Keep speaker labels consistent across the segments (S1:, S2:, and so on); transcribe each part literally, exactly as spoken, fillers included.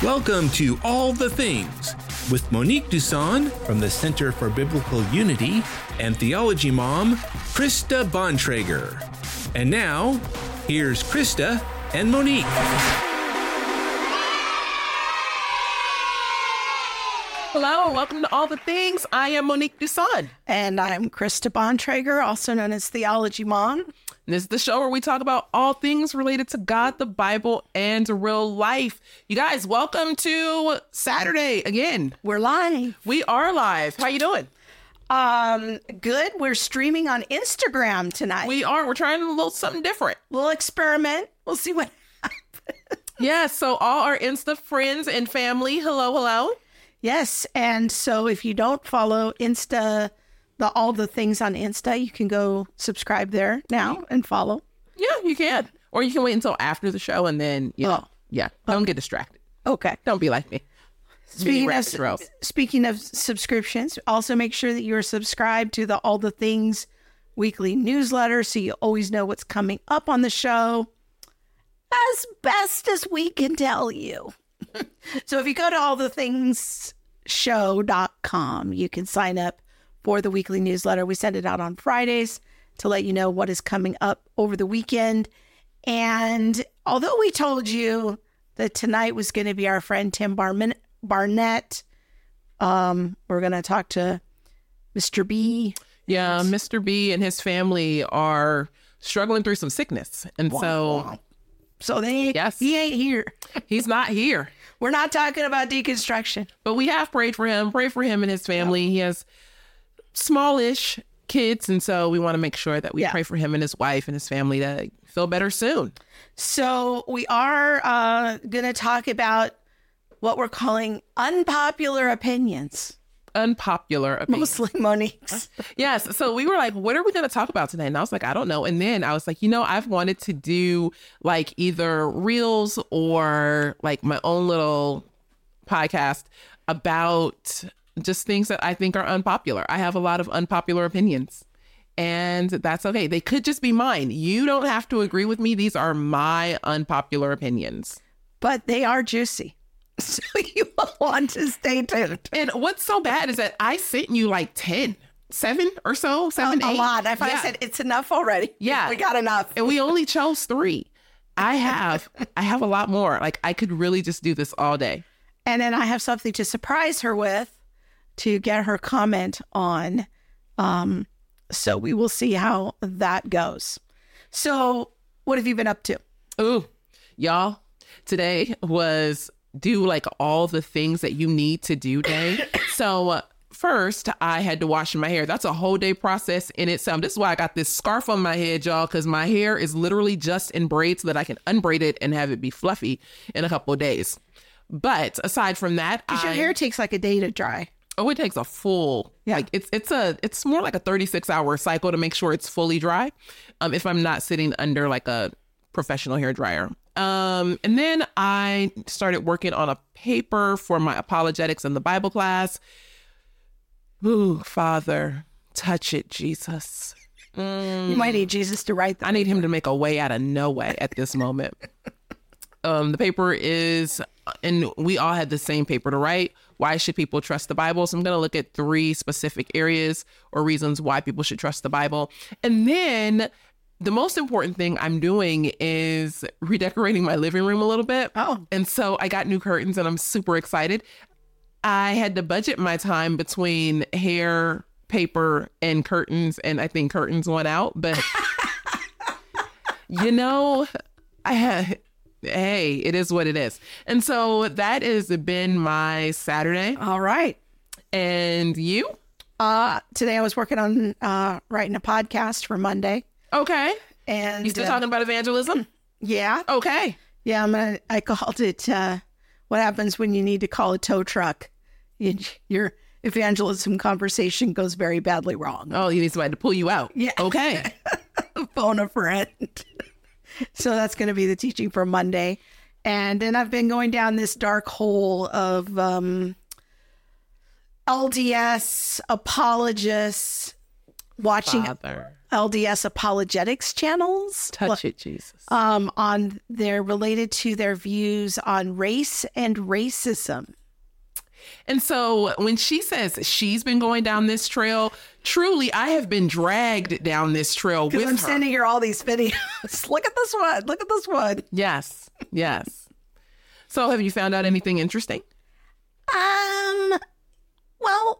S1: Welcome to All the Things with Monique Duson from the Center for Biblical Unity and Theology Mom, Krista Bontrager. And now, here's Krista and Monique.
S2: Hello, and welcome to All the Things. I am Monique Duson.
S3: And I'm Krista Bontrager, also known as Theology Mom.
S2: And this is the show where we talk about all things related to God, the Bible, and real life. You guys, welcome to Saturday again.
S3: We're live.
S2: We are live. How you doing?
S3: Um, good. We're streaming on Instagram tonight.
S2: We are. We're trying a little something different.
S3: We'll experiment. We'll see what happens.
S2: Yeah, so all our Insta friends and family, hello, hello.
S3: Yes, and so if you don't follow Insta, the all the things on Insta, you can go subscribe there now and follow.
S2: Yeah, you can. Or you can wait until after the show and then, you know,
S3: Oh.
S2: yeah, don't get distracted.
S3: Okay.
S2: Don't be like me.
S3: Speaking
S2: Rabbit
S3: of,
S2: trails.
S3: speaking of subscriptions, also make sure that you're subscribed to the All the Things weekly newsletter so you always know what's coming up on the show as best as we can tell you. So if you go to all the things show dot com, you can sign up for the weekly newsletter. We send it out on Fridays to let you know what is coming up over the weekend. And although we told you that tonight was going to be our friend Tim Barman- Barnett, um, we're going to talk to Mister B.
S2: Yeah, Mister B and his family are struggling through some sickness. And
S3: Wow,
S2: so
S3: wow. So they,
S2: Yes.
S3: he ain't here.
S2: he's not here.
S3: We're not talking about deconstruction.
S2: But we have prayed for him, pray for him and his family. He has smallish kids. And so we want to make sure that we
S3: Yeah.
S2: pray for him and his wife and his family to feel better soon.
S3: So we are uh, going to talk about what we're calling unpopular opinions,
S2: Unpopular opinion.
S3: mostly Monique's.
S2: Yes. So we were like, what are we going to talk about today? And I was like, I don't know. And then I was like, you know, I've wanted to do like either reels or like my own little podcast about just things that I think are unpopular. I have a lot of unpopular opinions. And that's okay. They could just be mine. You don't have to agree with me. These are my unpopular opinions.
S3: But they are juicy. So you will want to stay tuned.
S2: And what's so bad is that I sent you like ten, seven or so, seven,
S3: a
S2: eight.
S3: lot. I finally
S2: Yeah.
S3: said it's enough already.
S2: Yeah.
S3: We got enough.
S2: And we only chose three. I have, I have a lot more. Like I could really just do this all day.
S3: And then I have something to surprise her with to get her comment on. Um, so we will see how that goes. So what have you been up to?
S2: Ooh, y'all, today was do like all the things that you need to do day. So uh, first I had to wash my hair. That's a whole day process in itself. This is why I got this scarf on my head, y'all, because my hair is literally just in braids so that I can unbraid it and have it be fluffy in a couple of days. But aside from that,
S3: Because your
S2: I-
S3: hair takes like a day to dry.
S2: Oh, it takes a full,
S3: Yeah.
S2: like it's it's a it's more like a thirty-six hour cycle to make sure it's fully dry. Um, if I'm not sitting under like a professional hair dryer. Um, and then I started working on a paper for my apologetics in the Bible class. Ooh, Father, touch it, Jesus.
S3: You might need Jesus to write that.
S2: I need him to make a way out of no way at this moment. Um, the paper is, and we all had the same paper to write. Why should people trust the Bible? So I'm going to look at three specific areas or reasons why people should trust the Bible. And then the most important thing I'm doing is redecorating my living room a little bit.
S3: Oh.
S2: And so I got new curtains and I'm super excited. I had to budget my time between hair, paper, and curtains. And I think curtains won out. But, you know, I had... Hey, it is what it is. And so that has been my Saturday.
S3: All right.
S2: And you?
S3: Uh, today I was working on uh, writing a podcast for Monday.
S2: Okay.
S3: And
S2: You still
S3: uh,
S2: talking about evangelism?
S3: Yeah.
S2: Okay.
S3: Yeah, I'm gonna, I called it uh, what happens when you need to call a tow truck. You, your evangelism conversation goes very badly wrong.
S2: Oh, you need somebody to pull you out.
S3: Yeah.
S2: Okay.
S3: Phone a friend. So that's going to be the teaching for Monday. And then I've been going down this dark hole of um, L D S apologists watching.
S2: Father.
S3: L D S apologetics channels.
S2: Touch it, Jesus.
S3: Um, on they're related to their views on race and racism.
S2: And so when she says she's been going down this trail, truly, I have been dragged down this trail with
S3: I'm
S2: her.
S3: sending her all these videos. Look at this one. Look at this one.
S2: Yes, yes. So have you found out anything interesting?
S3: Um, well,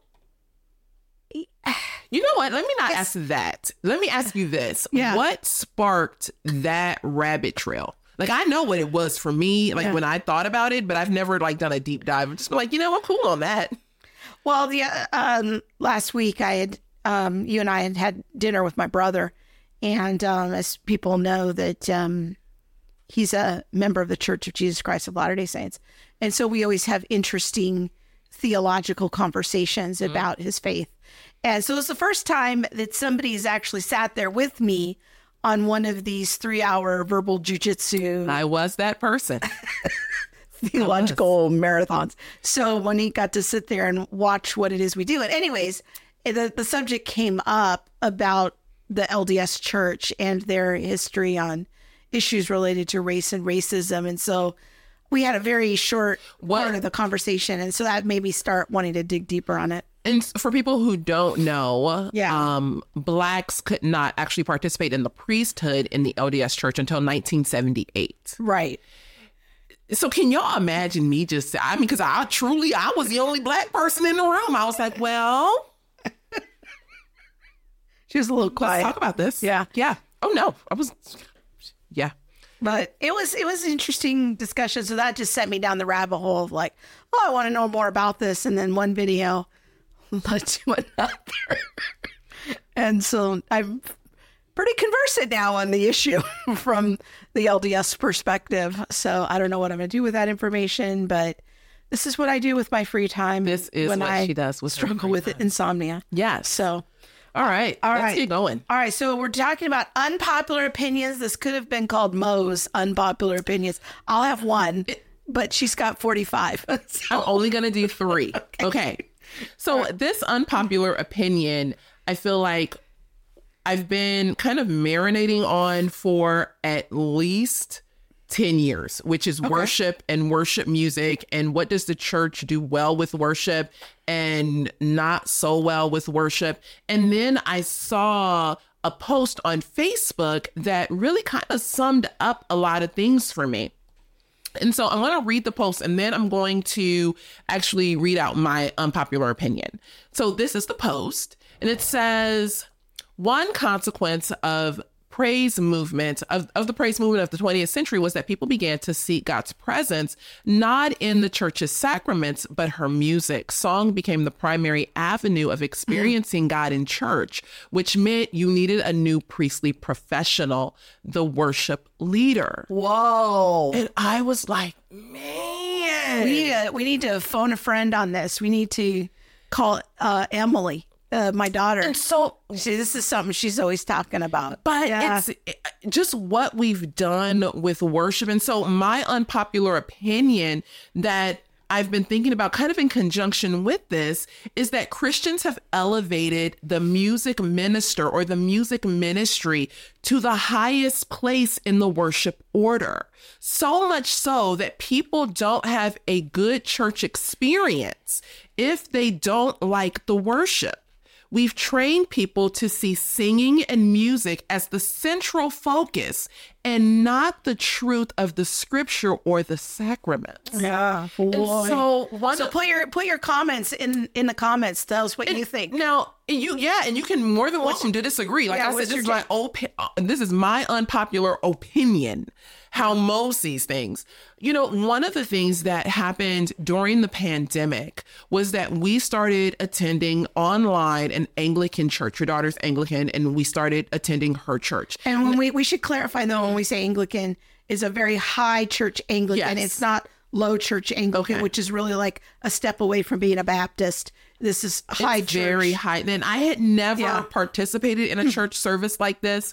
S2: you know what? Let me not ask that. Let me ask you this.
S3: Yeah.
S2: What sparked that rabbit trail? Like, I know what it was for me, like,
S3: Yeah.
S2: when I thought about it, but I've never, like, done a deep dive. I'm just like, you know, I'm cool on that.
S3: well, the uh, um last week I had um you and I had had dinner with my brother, and um, as people know that um he's a member of the Church of Jesus Christ of Latter-day Saints, and so we always have interesting theological conversations
S2: Mm-hmm.
S3: about his faith. And so it's the first time that somebody's actually sat there with me on one of these three-hour verbal jujitsu
S2: I was that person.
S3: theological marathons. So Monique got to sit there and watch what it is we do. And anyways, the, the subject came up about the L D S Church and their history on issues related to race and racism. And so we had a very short
S2: What-
S3: part of the conversation. And so that made me start wanting to dig deeper on it.
S2: And for people who don't know,
S3: Yeah.
S2: um, Blacks could not actually participate in the priesthood in the L D S Church until nineteen seventy-eight.
S3: Right.
S2: So can y'all imagine me just, I mean, because I truly, I was the only Black person in the room. I was like, well,
S3: She was a little
S2: let's
S3: quiet.
S2: talk about this.
S3: Yeah.
S2: Yeah. Oh, no. I was, yeah.
S3: But it was it was an interesting discussion. So that just sent me down the rabbit hole of like, oh, I want to know more about this. And then one video led to another. And so I'm pretty conversant now on the issue from the L D S perspective. So I don't know what I'm going to do with that information, but this is what I do with my free time.
S2: This is
S3: when
S2: what
S3: I
S2: she does with her
S3: struggle
S2: free
S3: with
S2: time.
S3: insomnia.
S2: Yes.
S3: So
S2: All right.
S3: All
S2: Let's
S3: right.
S2: get going.
S3: All right, so we're talking about unpopular opinions. This could have been called Mo's unpopular opinions. I'll have one, but she's got forty-five. So,
S2: I'm only going to do three. Okay. So this unpopular opinion, I feel like I've been kind of marinating on for at least ten years, which is worship and worship music. And what does the church do well with worship and not so well with worship? And then I saw a post on Facebook that really kind of summed up a lot of things for me. And so I'm going to read the post and then I'm going to actually read out my unpopular opinion. So this is the post and it says, one consequence of praise movement of, of the praise movement of the twentieth century was that people began to seek God's presence, not in the church's sacraments, but her music. Song became the primary avenue of experiencing God in church, which meant you needed a new priestly professional, the worship leader.
S3: whoa.
S2: And I was like, man.
S3: We need, to, we need to phone a friend on this. We need to call uh, Emily, uh, my daughter.
S2: And so,
S3: See, this is something she's always talking about.
S2: but
S3: Yeah.
S2: it's just what we've done with worship. And so my unpopular opinion that I've been thinking about kind of in conjunction with this is that Christians have elevated the music minister or the music ministry to the highest place in the worship order. So much so that people don't have a good church experience if they don't like the worship. We've trained people to see singing and music as the central focus and not the truth of the scripture or the sacraments.
S3: Yeah.
S2: And so one
S3: So put your put your comments in in the comments. Tell us what you think.
S2: now you yeah, and you can more than welcome to disagree. Like
S3: yeah,
S2: I said,
S3: what's
S2: this is
S3: your
S2: my opi- uh, this is my unpopular opinion. How Mo sees things. You know, one of the things that happened during the pandemic was that we started attending online an Anglican church. Your daughter's Anglican, and we started attending her church.
S3: And when we we should clarify though, when we say Anglican, is a very high church Anglican.
S2: Yes.
S3: It's not low church Anglican,
S2: Okay.
S3: which is really like a step away from being a Baptist. This is high
S2: It's
S3: church.
S2: very high. Then I had never
S3: Yeah.
S2: participated in a church service like this.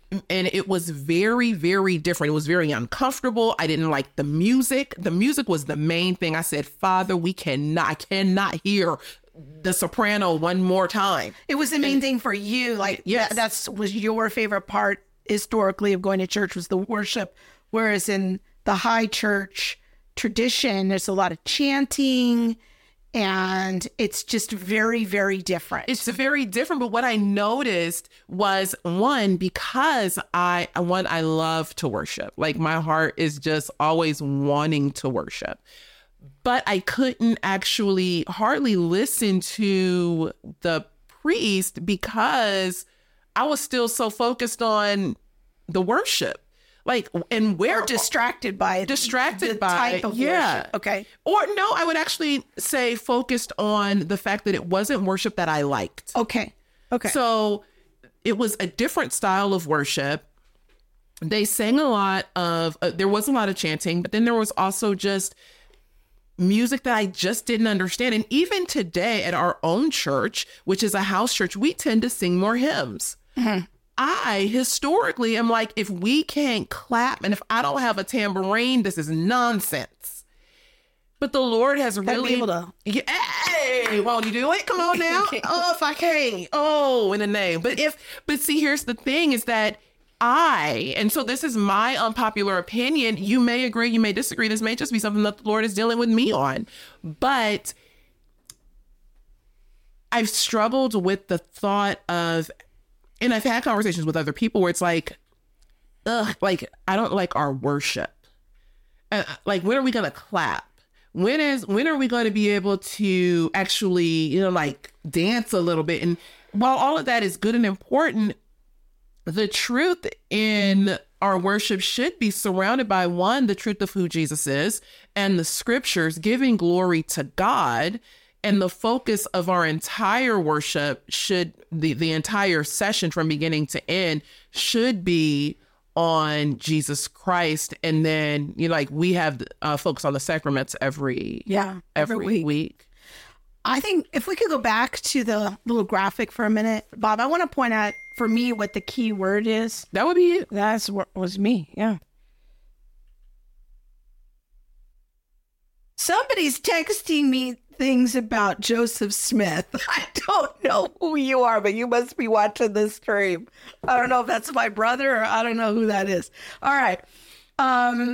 S2: and it was very, very different. It was very uncomfortable. I didn't like the music. The music was the main thing. I said, Father, we cannot, I cannot hear the soprano one more time.
S3: It was the main and, thing for you. Like,
S2: yes.
S3: that, that's was your favorite part historically of going to church was the worship. Whereas in the high church tradition, there's a lot of chanting, and it's just very, very different.
S2: It's very different. But what I noticed was, one, because I, one, I love to worship. Like, my heart is just always wanting to worship. But I couldn't actually hardly listen to the priest because I was still so focused on the worship. Like, and we're
S3: or distracted by it.
S2: Distracted
S3: the
S2: by
S3: type of
S2: yeah.
S3: worship. Okay.
S2: Or no, I would actually say focused on the fact that it wasn't worship that I liked.
S3: Okay. Okay.
S2: So it was a different style of worship. They sang a lot of, uh, there was a lot of chanting, but then there was also just music that I just didn't understand. And even today at our own church, which is a house church, we tend to sing more hymns. Mm-hmm. I historically am like, if we can't clap and if I don't have a tambourine, this is nonsense. But the Lord has really
S3: be able to.
S2: Yeah, hey, won't you do it? Come on now. Oh, if I can't. Oh, in the name. But if, but see, here's the thing is that I, and so this is my unpopular opinion. You may agree, you may disagree. This may just be something that the Lord is dealing with me on. But I've struggled with the thought of, and I've had conversations with other people where it's like, ugh, like, I don't like our worship. Uh, like, when are we going to clap? When is, when are we going to be able to actually, you know, like dance a little bit? And while all of that is good and important, the truth in our worship should be surrounded by, one, the truth of who Jesus is and the scriptures, giving glory to God. And the focus of our entire worship should, the, the entire session from beginning to end should be on Jesus Christ. And then, you know, like we have uh, focus on the sacraments every,
S3: yeah,
S2: every,
S3: every week.
S2: week.
S3: I think if we could go back to the little graphic for a minute, Bob, I want to point out for me what the key word is.
S2: That would be it.
S3: That's what was me. Yeah. Somebody's texting me things about Joseph Smith. I don't know who you are, but you must be watching this stream. I don't know if that's my brother or I don't know who that is. All right. Um,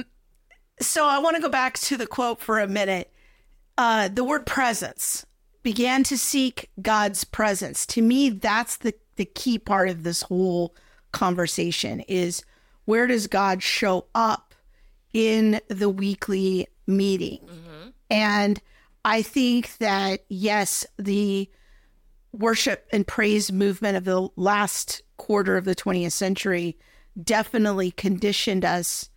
S3: so I want to go back to the quote for a minute. Uh, the word presence, began to seek God's presence. To me, that's the, the key part of this whole conversation is where does God show up in the weekly meeting? Mm-hmm. And I think that, yes, the worship and praise movement of the last quarter of the twentieth century definitely conditioned us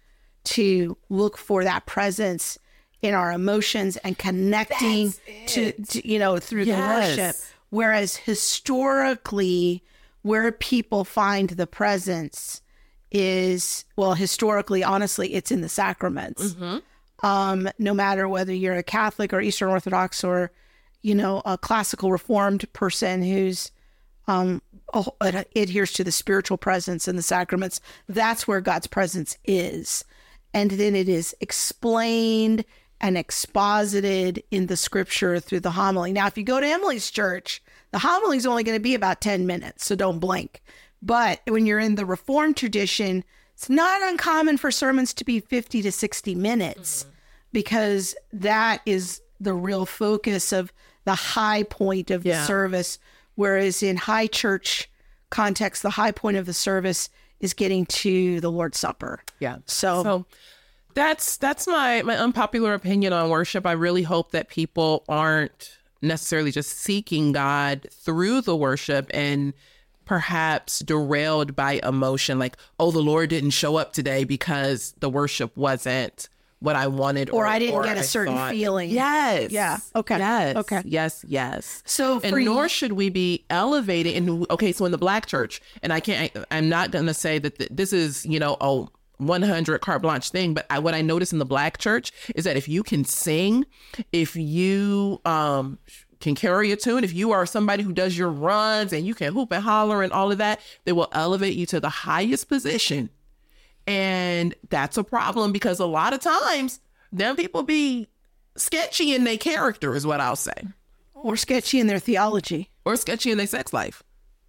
S3: to look for that presence in our emotions and connecting to, to, you know, through yes. the worship. Whereas historically, where people find the presence is, well, historically, honestly, it's in the sacraments. Mm-hmm. Um, no matter whether you're a Catholic or Eastern Orthodox or, you know, a classical Reformed person who's um, adheres to the spiritual presence and the sacraments, that's where God's presence is. And then it is explained and exposited in the scripture through the homily. Now, if you go to Emily's church, the homily is only going to be about ten minutes, so don't blink. But when you're in the Reformed tradition, it's not uncommon for sermons to be fifty to sixty minutes mm-hmm. because that is the real focus of the high point of yeah. the service. Whereas in high church context, the high point of the service is getting to the Lord's Supper.
S2: Yeah.
S3: So,
S2: so that's that's my, my unpopular opinion on worship. I really hope that people aren't necessarily just seeking God through the worship and perhaps derailed by emotion, like, oh, the Lord didn't show up today because the worship wasn't what I wanted.
S3: Or, or I didn't
S2: or
S3: get a
S2: I
S3: certain
S2: thought.
S3: feeling.
S2: Yes.
S3: Yeah. Okay.
S2: Yes.
S3: Okay.
S2: Yes. Yes.
S3: So,
S2: and nor should we be elevating. And okay, so in the Black church, and I can't, I, I'm not going to say that th- this is, you know, a one hundred carte blanche thing, but I, what I notice in the Black church is that if you can sing, if you um can carry a tune, if you are somebody who does your runs and you can hoop and holler and all of that, they will elevate you to the highest position. And that's a problem because a lot of times them people be sketchy in their character is what I'll say.
S3: Or sketchy in their theology.
S2: Or sketchy in their sex life.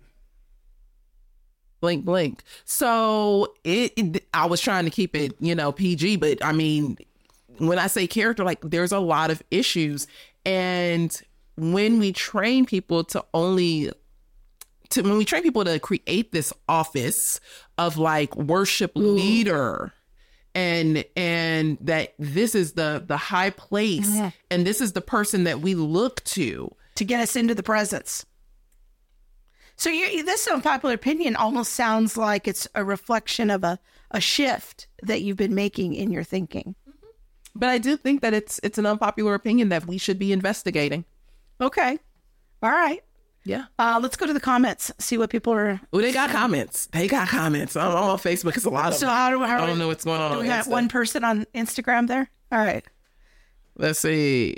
S2: Blink, blink. So it, it, I was trying to keep it, you know, P G, but I mean, when I say character, like there's a lot of issues. And when we train people to only, to when we train people to create this office of like worship Ooh. leader, and and that this is the the high place, mm-hmm. and this is the person that we look to
S3: to get us into the presence. So you, this unpopular opinion almost sounds like it's a reflection of a, a shift that you've been making in your thinking.
S2: But I do think that it's it's an unpopular opinion that we should be investigating.
S3: Okay. All right.
S2: Yeah.
S3: Uh, let's go to the comments, see what people are...
S2: Oh, they got comments. They got comments. I'm on Facebook. It's a lot of
S3: so
S2: them.
S3: how do, how
S2: I don't know what's going on.
S3: Do
S2: on
S3: we got
S2: Insta.
S3: one person on Instagram there? All right.
S2: Let's see.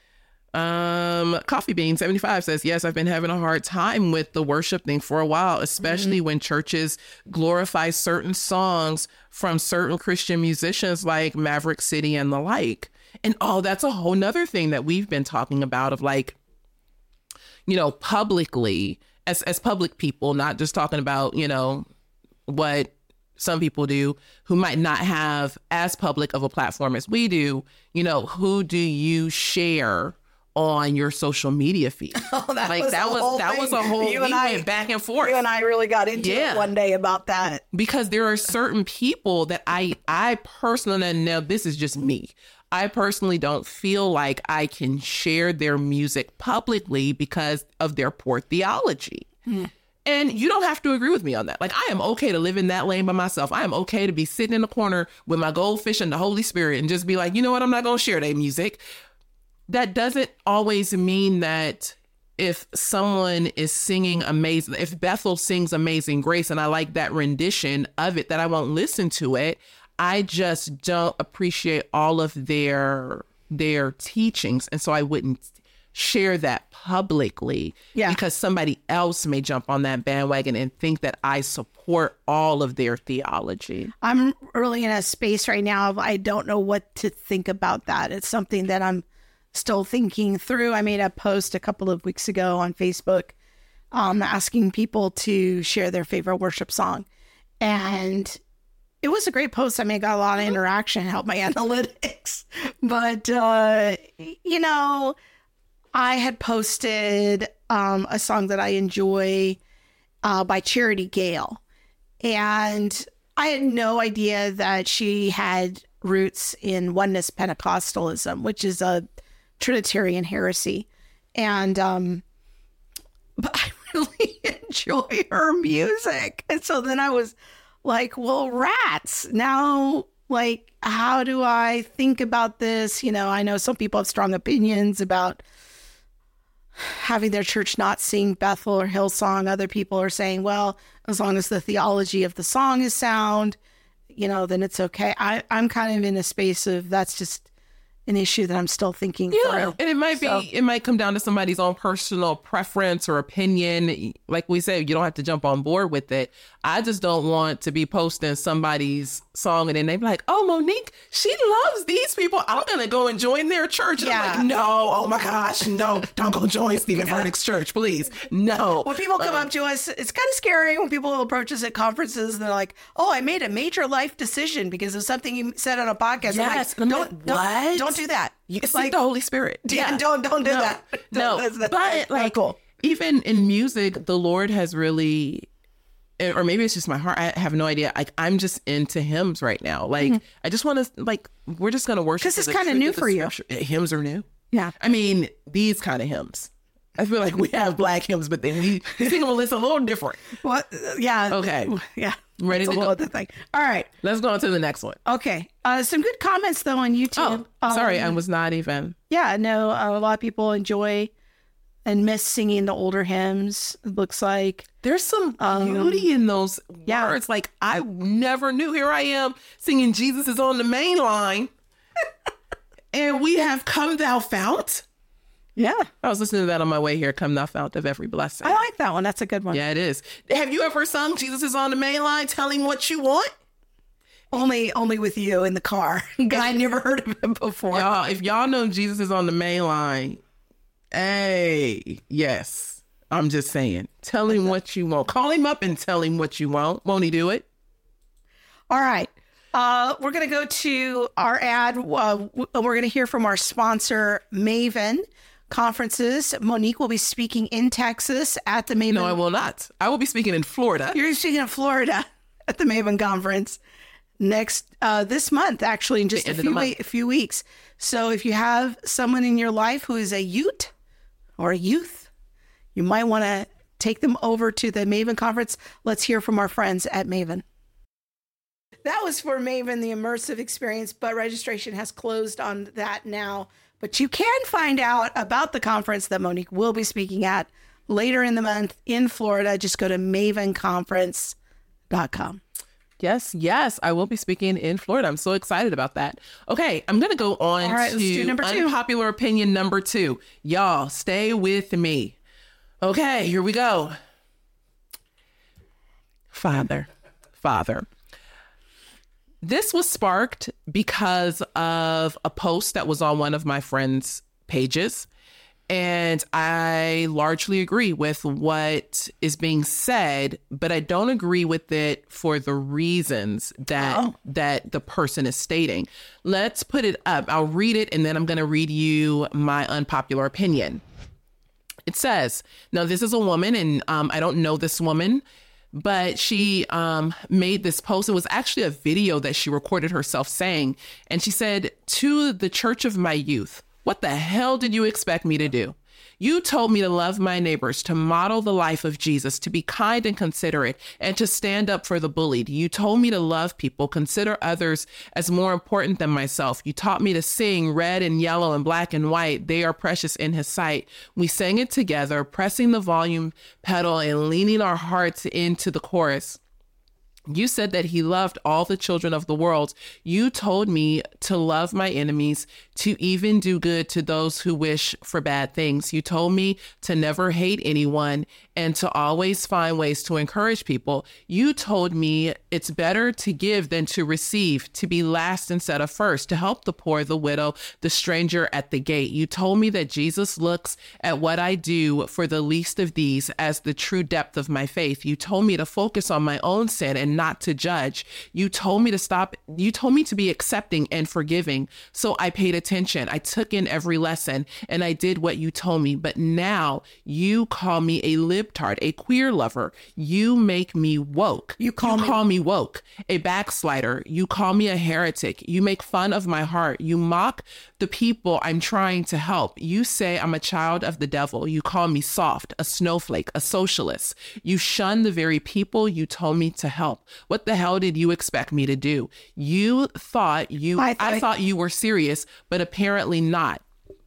S2: Um, Coffee Bean seventy-five says, yes, I've been having a hard time with the worship thing for a while, especially mm-hmm. when churches glorify certain songs from certain Christian musicians like Maverick City and the like. And oh, that's a whole nother thing that we've been talking about of like, you know, publicly as, as public people, not just talking about, you know, what some people do who might not have as public of a platform as we do. You know, who do you share on your social media feed?
S3: Oh, that
S2: like
S3: was
S2: that was that
S3: thing.
S2: was a whole
S3: you
S2: we
S3: and I,
S2: went back and forth.
S3: You and I really got into
S2: yeah.
S3: it one day about that.
S2: Because there are certain people that I I personally, and now this is just me, I personally don't feel like I can share their music publicly because of their poor theology. Hmm. And you don't have to agree with me on that. Like, I am okay to live in that lane by myself. I am okay to be sitting in the corner with my goldfish and the Holy Spirit and just be like, you know what, I'm not going to share their music. That doesn't always mean that if someone is singing amazing, if Bethel sings Amazing Grace and I like that rendition of it, that I won't listen to it. I just don't appreciate all of their their teachings. And so I wouldn't share that publicly yeah. because somebody else may jump on that bandwagon and think that I support all of their theology.
S3: I'm really in a space right now of I don't know what to think about that. It's something that I'm still thinking through. I made a post a couple of weeks ago on Facebook um, asking people to share their favorite worship song. And it was a great post. I mean, I got a lot of interaction, helped my analytics. But, uh, you know, I had posted um, a song that I enjoy uh, by Charity Gale. And I had no idea that she had roots in Oneness Pentecostalism, which is a Trinitarian heresy. And, um, but I really enjoy her music. And so then I was like, well, rats. Now, like, how do I think about this? You know, I know some people have strong opinions about having their church not sing Bethel or Hillsong. Other people are saying, well, as long as the theology of the song is sound, you know, then it's okay. I, I'm kind of in a space of that's just an issue that I'm still thinking
S2: yeah,
S3: through.
S2: And it might be,
S3: so,
S2: it might come down to somebody's own personal preference or opinion. Like we said, you don't have to jump on board with it. I just don't want to be posting somebody's song and then they be like, oh, Monique, she loves these people. I'm going to go and join their church. And
S3: yeah.
S2: I'm like, no, oh my gosh, no, don't go join Stephen Furtick's church, please. No.
S3: When people come um, up to us, it's kind of scary when people approach us at conferences and they're like, oh, I made a major life decision because of something you said on a podcast.
S2: Yes.
S3: I'm like, don't,
S2: what?
S3: don't, don't do that.
S2: You can like the Holy Spirit.
S3: Yeah, yeah. don't don't do
S2: no,
S3: that.
S2: No,
S3: that's, that's,
S2: but
S3: that's
S2: like
S3: cool.
S2: Even in music, the Lord has really, or maybe it's just my heart. I have no idea. Like I'm just into hymns right now. Like mm-hmm. I just want to like we're just gonna worship
S3: because it's kind of new for you.
S2: Hymns are new.
S3: Yeah,
S2: I mean these kind of hymns. I feel like we have black hymns, but then we sing them a little, a little different.
S3: What? Yeah.
S2: Okay.
S3: Yeah.
S2: Ready
S3: That's
S2: to go?
S3: Other thing. All right.
S2: Let's go on to the next one.
S3: Okay. Uh, some good comments though on YouTube.
S2: Oh, sorry,
S3: um,
S2: I was not even.
S3: Yeah. No. Uh, a lot of people enjoy and miss singing the older hymns. It looks like
S2: there's some beauty um, in those
S3: yeah.
S2: words. Like I never knew. Here I am singing "Jesus is on the main line," and we have "Come Thou Fount."
S3: Yeah.
S2: I was listening to that on my way here. Come thou fount of every blessing.
S3: I like that one. That's a good one.
S2: Yeah, it is. Have you ever sung Jesus is on the Main Line? Tell him what you want.
S3: Only only with you in the car. I never heard of him before.
S2: Y'all, if y'all know Jesus is on the Main Line, hey, yes. I'm just saying. Tell him what you want. Call him up and tell him what you want. Won't he do it?
S3: All right. Uh, we're going to go to our ad. Uh, we're going to hear from our sponsor, Maven Conferences. Monique will be speaking in Texas at the Maven.
S2: No, I will not. I will be speaking in Florida.
S3: You're speaking in Florida at the Maven Conference next uh, this month, actually, in just a few, we- a few weeks. So if you have someone in your life who is a youth or a youth, you might want to take them over to the Maven Conference. Let's hear from our friends at Maven. That was for Maven, the immersive experience, but registration has closed on that now. But you can find out about the conference that Monique will be speaking at later in the month in Florida. Just go to maven conference dot com.
S2: Yes, yes, I will be speaking in Florida. I'm so excited about that. Okay, I'm going to go on
S3: All right,
S2: to
S3: let's do number two.
S2: unpopular opinion number two. Y'all, stay with me. Okay, here we go. Father, Father. This was sparked because of a post that was on one of my friends' pages. And I largely agree with what is being said, but I don't agree with it for the reasons that oh. that the person is stating. Let's put it up. I'll read it, and then I'm going to read you my unpopular opinion. It says, now this is a woman, and um, I don't know this woman, but she um, made this post. It was actually a video that she recorded herself saying, and she said, to the church of my youth, what the hell did you expect me to do? You told me to love my neighbors, to model the life of Jesus, to be kind and considerate, and to stand up for the bullied. You told me to love people, consider others as more important than myself. You taught me to sing red and yellow and black and white. They are precious in his sight. We sang it together, pressing the volume pedal and leaning our hearts into the chorus. You said that he loved all the children of the world. You told me to love my enemies, to even do good to those who wish for bad things. You told me to never hate anyone and to always find ways to encourage people. You told me it's better to give than to receive, to be last instead of first, to help the poor, the widow, the stranger at the gate. You told me that Jesus looks at what I do for the least of these as the true depth of my faith. You told me to focus on my own sin and not to judge. You told me to stop. You told me to be accepting and forgiving. So I paid attention. I took in every lesson and I did what you told me. But now you call me a libtard, a queer lover. You make me woke.
S3: You call,
S2: you
S3: me-
S2: call me woke, a backslider. You call me a heretic. You make fun of my heart. You mock the people I'm trying to help. You say I'm a child of the devil. You call me soft, a snowflake, a socialist. You shun the very people you told me to help. What the hell did you expect me to do? You thought you, I, th- I thought you were serious, but apparently not.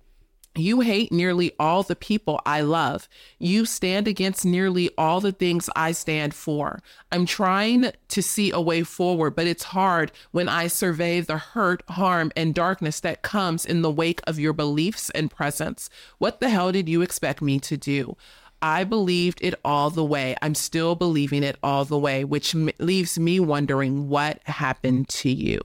S2: You hate nearly all the people I love. You stand against nearly all the things I stand for. I'm trying to see a way forward, but it's hard when I survey the hurt, harm, and darkness that comes in the wake of your beliefs and presence. What the hell did you expect me to do? I believed it all the way. I'm still believing it all the way, which m- leaves me wondering what happened to you.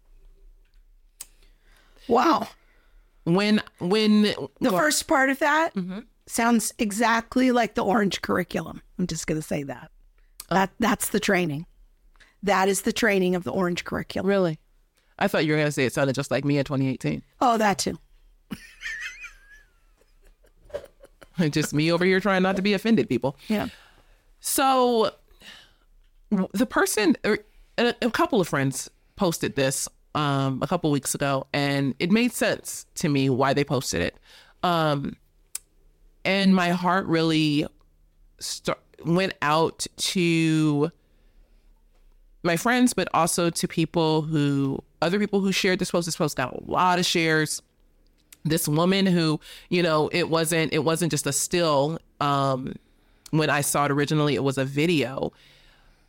S3: Wow.
S2: When, when
S3: the well, first part of that mm-hmm. sounds exactly like the Orange curriculum. I'm just going to say that. That that's the training. That is the training of the Orange curriculum.
S2: Really? I thought you were going to say it sounded just like me in twenty eighteen.
S3: Oh, that too.
S2: Just me over here trying not to be offended, people.
S3: Yeah.
S2: So the person, a, a couple of friends posted this um, a couple weeks ago, and it made sense to me why they posted it. Um, and my heart really start, went out to my friends, but also to people who, other people who shared this post. This post got a lot of shares. This woman who, you know, it wasn't, it wasn't just a still. Um, when I saw it originally, it was a video.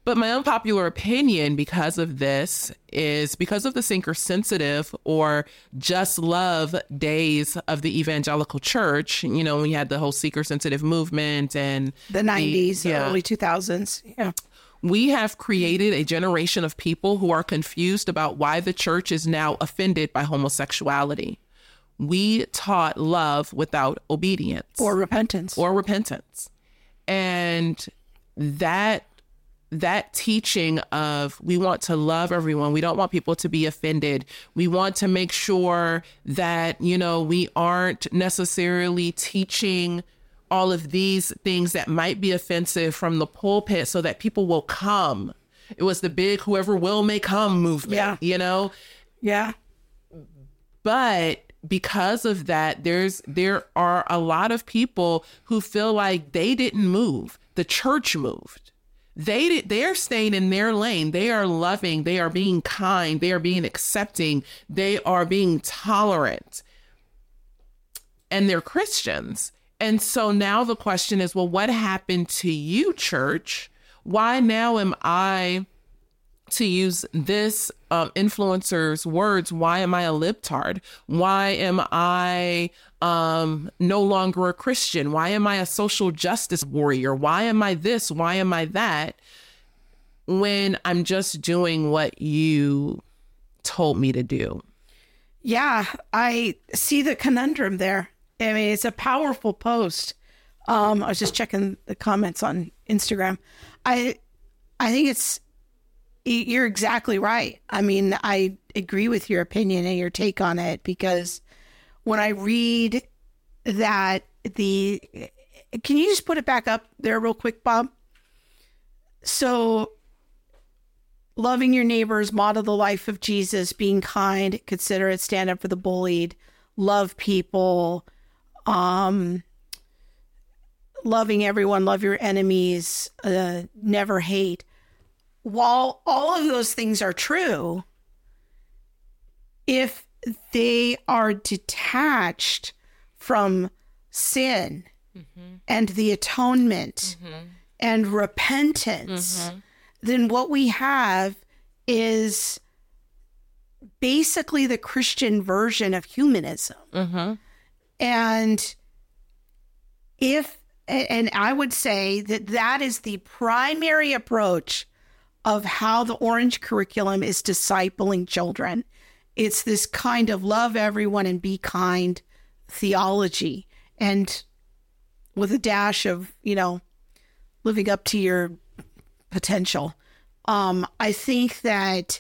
S2: But my unpopular opinion because of this is because of the seeker sensitive or just love days of the evangelical church. You know, we had the whole seeker sensitive movement and
S3: the nineties,
S2: the, yeah.
S3: early two thousands. Yeah.
S2: We have created a generation of people who are confused about why the church is now offended by homosexuality. We taught love without obedience.
S3: Or repentance.
S2: Or repentance. And that that teaching of we want to love everyone. We don't want people to be offended. We want to make sure that, you know, we aren't necessarily teaching all of these things that might be offensive from the pulpit so that people will come. It was the big whoever will may come movement,
S3: yeah.
S2: you know?
S3: Yeah.
S2: But because of that, there's there are a lot of people who feel like they didn't move. The church moved. They did, they're staying in their lane. They are loving. They are being kind. They are being accepting. They are being tolerant. And they're Christians. And so now the question is, well, what happened to you, church? Why now am I, to use this um, influencer's words, why am I a libtard? Why am I um, no longer a Christian? Why am I a social justice warrior? Why am I this? Why am I that? When I'm just doing what you told me to do.
S3: Yeah, I see the conundrum there. I mean, it's a powerful post. Um, I was just checking the comments on Instagram. I, I think it's, you're exactly right. I mean, I agree with your opinion and your take on it, because when I read that the, can you just put it back up there real quick, Bob? So loving your neighbors, model the life of Jesus, being kind, considerate, stand up for the bullied, love people, um, loving everyone, love your enemies, uh, never hate. While all of those things are true, if they are detached from sin mm-hmm. and the atonement mm-hmm. and repentance, mm-hmm. then what we have is basically the Christian version of humanism. Mm-hmm. And if, and I would say that that is the primary approach of how the Orange curriculum is discipling children. It's this kind of love everyone and be kind theology, and with a dash of, you know, living up to your potential. Um, I think that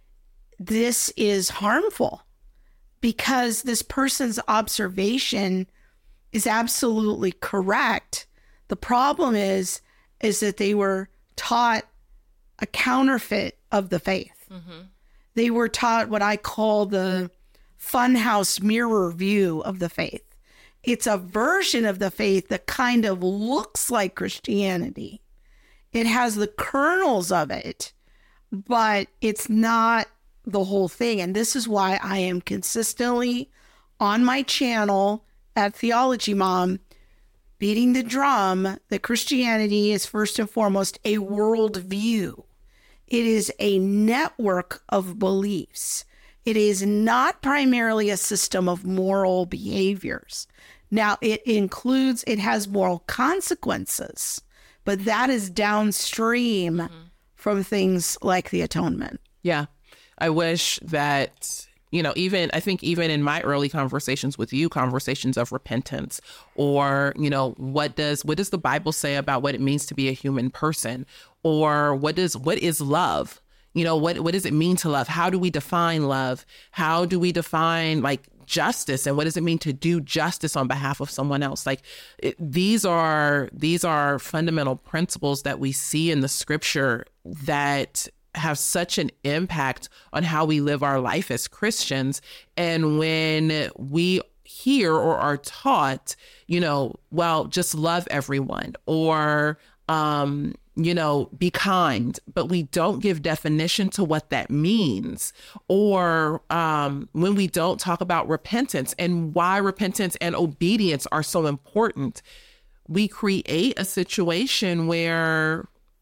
S3: this is harmful because this person's observation is absolutely correct. The problem is, is that they were taught a counterfeit of the faith. Mm-hmm. They were taught what I call the funhouse mirror view of the faith. It's a version of the faith that kind of looks like Christianity. It has the kernels of it, but it's not the whole thing. And this is why I am consistently on my channel at Theology Mom beating the drum that Christianity is first and foremost a worldview. It is a network of beliefs. It is not primarily a system of moral behaviors. Now, it includes, it has moral consequences, but that is downstream mm-hmm. from things like the atonement.
S2: Yeah. I wish that, you know, even, I think even in my early conversations with you, conversations of repentance, or, you know, what does, what does the Bible say about what it means to be a human person? Or what does, what is love? You know, what, what does it mean to love? How do we define love? How do we define like justice? And what does it mean to do justice on behalf of someone else? Like it, these are, these are fundamental principles that we see in the scripture that have such an impact on how we live our life as Christians. And when we hear or are taught, you know, well, just love everyone, or, um, you know, be kind, but we don't give definition to what that means. Or um, when we don't talk about repentance and why repentance and obedience are so important, we create a situation where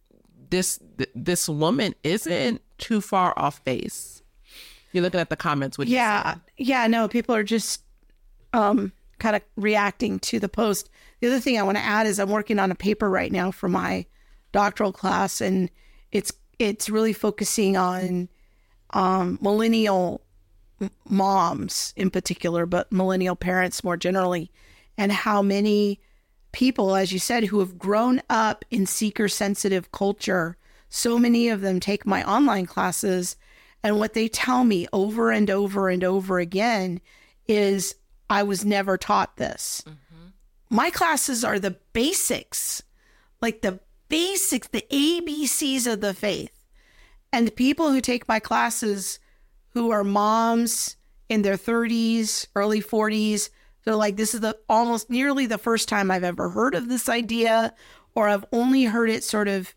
S2: this th- this woman isn't too far off base. You're looking at the comments. What
S3: yeah. Yeah. No, people are just um, kind of reacting to the post. The other thing I want to add is I'm working on a paper right now for my doctoral class, and it's it's really focusing on um, millennial moms in particular, but millennial parents more generally, and how many people, as you said, who have grown up in seeker-sensitive culture, so many of them take my online classes, and what they tell me over and over and over again is, I was never taught this. Mm-hmm. My classes are the basics, like the basics, the A B Cs of the faith. And the people who take my classes who are moms in their thirties, early forties, they're like, this is the almost nearly the first time I've ever heard of this idea, or I've only heard it sort of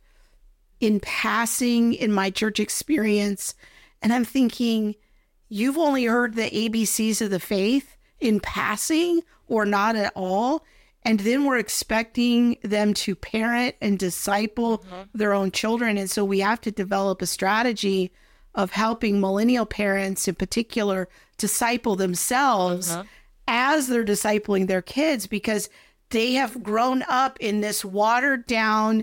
S3: in passing in my church experience. And I'm thinking, you've only heard the A B Cs of the faith in passing or not at all. And then we're expecting them to parent and disciple mm-hmm. their own children. And so we have to develop a strategy of helping millennial parents in particular disciple themselves mm-hmm. as they're discipling their kids, because they have grown up in this watered down,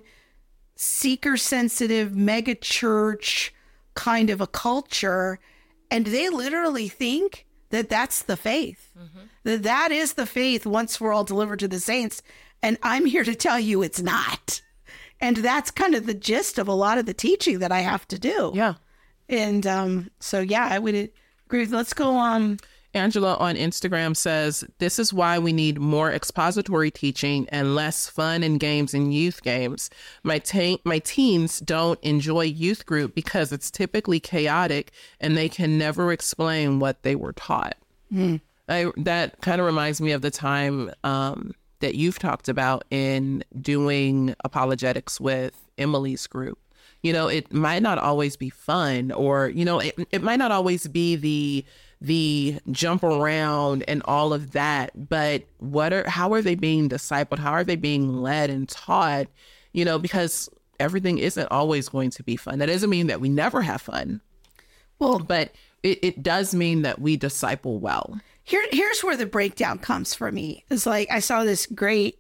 S3: seeker sensitive mega church kind of a culture. And they literally think that that's the faith, mm-hmm. that that is the faith once we're all delivered to the saints. And I'm here to tell you it's not. And that's kind of the gist of a lot of the teaching that I have to do.
S2: Yeah.
S3: And um, so, yeah, I would agree. Let's go on.
S2: Angela on Instagram says, this is why we need more expository teaching and less fun and games in youth games. My, te- my teens don't enjoy youth group because it's typically chaotic and they can never explain what they were taught. Mm. I, that kind of reminds me of the time um, that you've talked about in doing apologetics with Emily's group. You know, it might not always be fun, or, you know, it, it might not always be the the jump around and all of that, but what are, how are they being discipled? How are they being led and taught? You know, because everything isn't always going to be fun. That doesn't mean that we never have fun. Well, but it, it does mean that we disciple well.
S3: Here, here's where the breakdown comes for me. It's like, I saw this great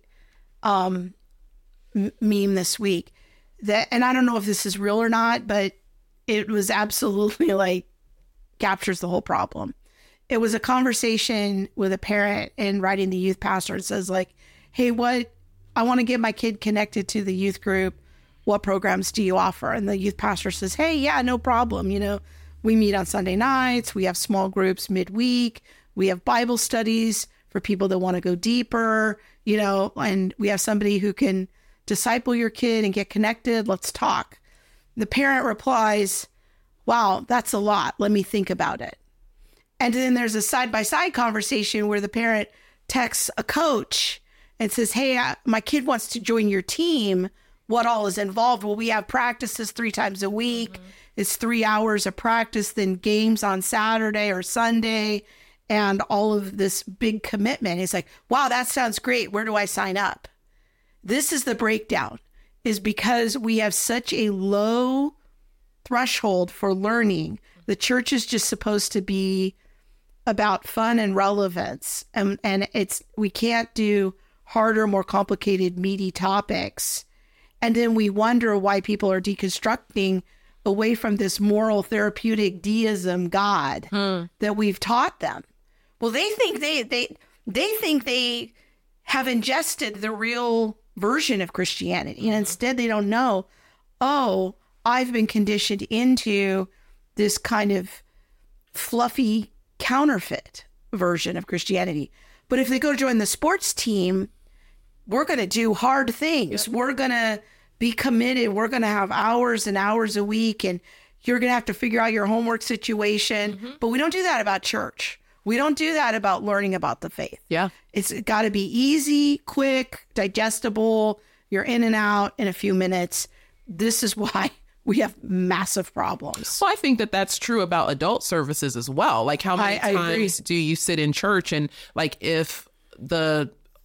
S3: um, m- meme this week that, and I don't know if this is real or not, but it was absolutely like, captures the whole problem. It was a conversation with a parent and writing the youth pastor. It says like, hey, what, I want to get my kid connected to the youth group. What programs do you offer? And the youth pastor says, hey, yeah, no problem. You know, we meet on Sunday nights. We have small groups midweek. We have Bible studies for people that want to go deeper, you know, and we have somebody who can disciple your kid and get connected. Let's talk. The parent replies, wow, that's a lot. Let me think about it. And then there's a side-by-side conversation where the parent texts a coach and says, hey, I, my kid wants to join your team. What all is involved? Well, we have practices three times a week. Mm-hmm. It's three hours of practice, then games on Saturday or Sunday, and all of this big commitment. It's like, wow, that sounds great. Where do I sign up? This is the breakdown, is because we have such a low threshold for learning. The church is just supposed to be about fun and relevance, and and it's we can't do harder, more complicated, meaty topics. And then we wonder why people are deconstructing away from this moral therapeutic deism God hmm. that we've taught them. Well, they think they they they think they have ingested the real version of Christianity, and instead they don't know, oh, I've been conditioned into this kind of fluffy counterfeit version of Christianity. But if they go join the sports team, we're going to do hard things. We're going to be committed. We're going to have hours and hours a week, and you're going to have to figure out your homework situation. Mm-hmm. But we don't do that about church. We don't do that about learning about the faith.
S2: Yeah.
S3: It's got to be easy, quick, digestible. You're in and out in a few minutes. This is why we have massive problems.
S2: Well, I think that that's true about adult services as well. Like, how many
S3: I, I
S2: times
S3: agree.
S2: do you sit in church and, like, if the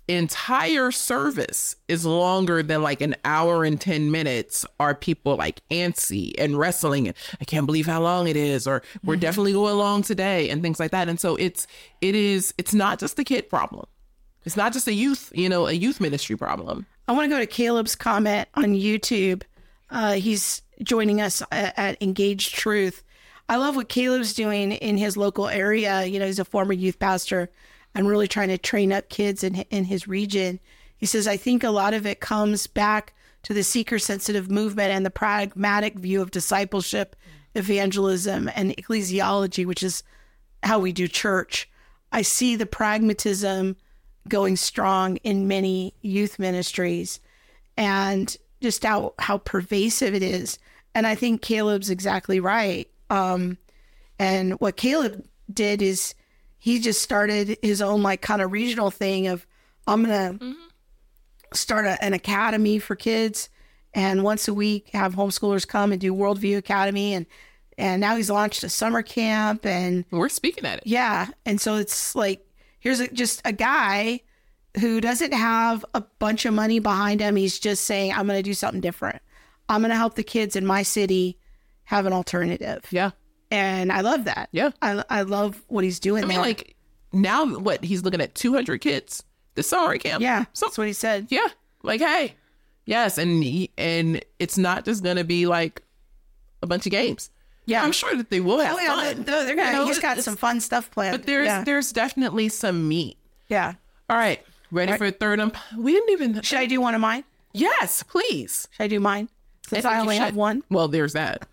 S2: entire service is longer than like an hour and ten minutes are people like antsy and wrestling and I can't believe how long it is, or we're mm-hmm. definitely going long today and things like that. And so it's, it is, it's not just a kid problem. It's not just a youth, you know, a youth ministry problem.
S3: I want to go to Caleb's comment on YouTube. Uh, he's joining us at, at Engaged Truth. I love what Caleb's doing in his local area. You know, he's a former youth pastor and really trying to train up kids in in his region. He says, I think a lot of it comes back to the seeker-sensitive movement and the pragmatic view of discipleship, evangelism, and ecclesiology, which is how we do church. I see the pragmatism going strong in many youth ministries and just how, how pervasive it is. And I think Caleb's exactly right. Um, and what Caleb did is he just started his own like kind of regional thing of, I'm going to mm-hmm. start a, an academy for kids and once a week have homeschoolers come and do Worldview Academy. And, and now he's launched a summer camp and
S2: we're speaking at it.
S3: Yeah. And so it's like, here's a, just a guy who doesn't have a bunch of money behind him. He's just saying, I'm going to do something different. I'm going to help the kids in my city have an alternative.
S2: Yeah.
S3: And I love that.
S2: Yeah.
S3: I, I love what he's doing
S2: I
S3: there.
S2: mean, like, now what? He's looking at two hundred kids this summer camp.
S3: Yeah.
S2: So,
S3: that's what he said.
S2: Yeah. Like, hey. Yes. And he, and it's not just going to be like a bunch of games.
S3: Yeah.
S2: I'm sure that they will have
S3: oh, yeah,
S2: fun.
S3: They're, they're gonna,
S2: you know,
S3: he's got some fun stuff planned.
S2: But there's,
S3: yeah.
S2: there's definitely some meat.
S3: Yeah.
S2: All right. Ready
S3: All right.
S2: for a third? Um, we didn't even.
S3: Should I do one of mine?
S2: Yes, please.
S3: Should I do mine? Since
S2: I
S3: I only have one.
S2: Well, there's that.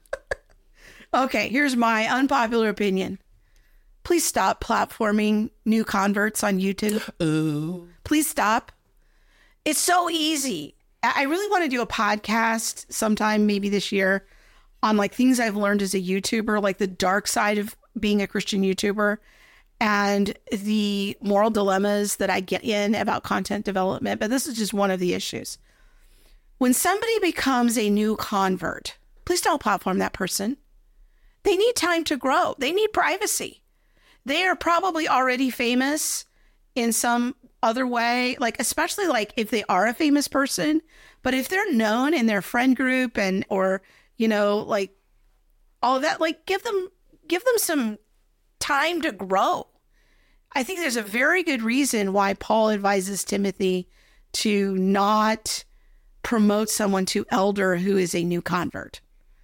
S3: Okay, here's my unpopular opinion. Please stop platforming new converts on YouTube.
S2: Ooh.
S3: Please stop. It's so easy. I really want to do a podcast sometime, maybe this year, on like things I've learned as a YouTuber, like the dark side of being a Christian YouTuber and the moral dilemmas that I get in about content development. But this is just one of the issues. When somebody becomes a new convert, please don't platform that person. They need time to grow. They need privacy. They are probably already famous in some other way, like especially like if they are a famous person, but if they're known in their friend group and or, you know, like all of that, like give them give them some time to grow. I think there's a very good reason why Paul advises Timothy to not promote someone to elder who is a new convert.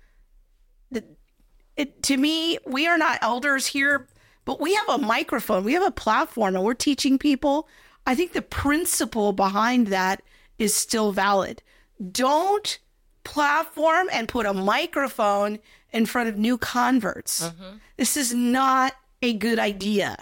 S3: It, to me, we are not elders here, but we have a microphone, we have a platform, and we're teaching people. I think the principle behind that is still valid. Don't platform and put a microphone in front of new converts. Mm-hmm. This is not a good idea.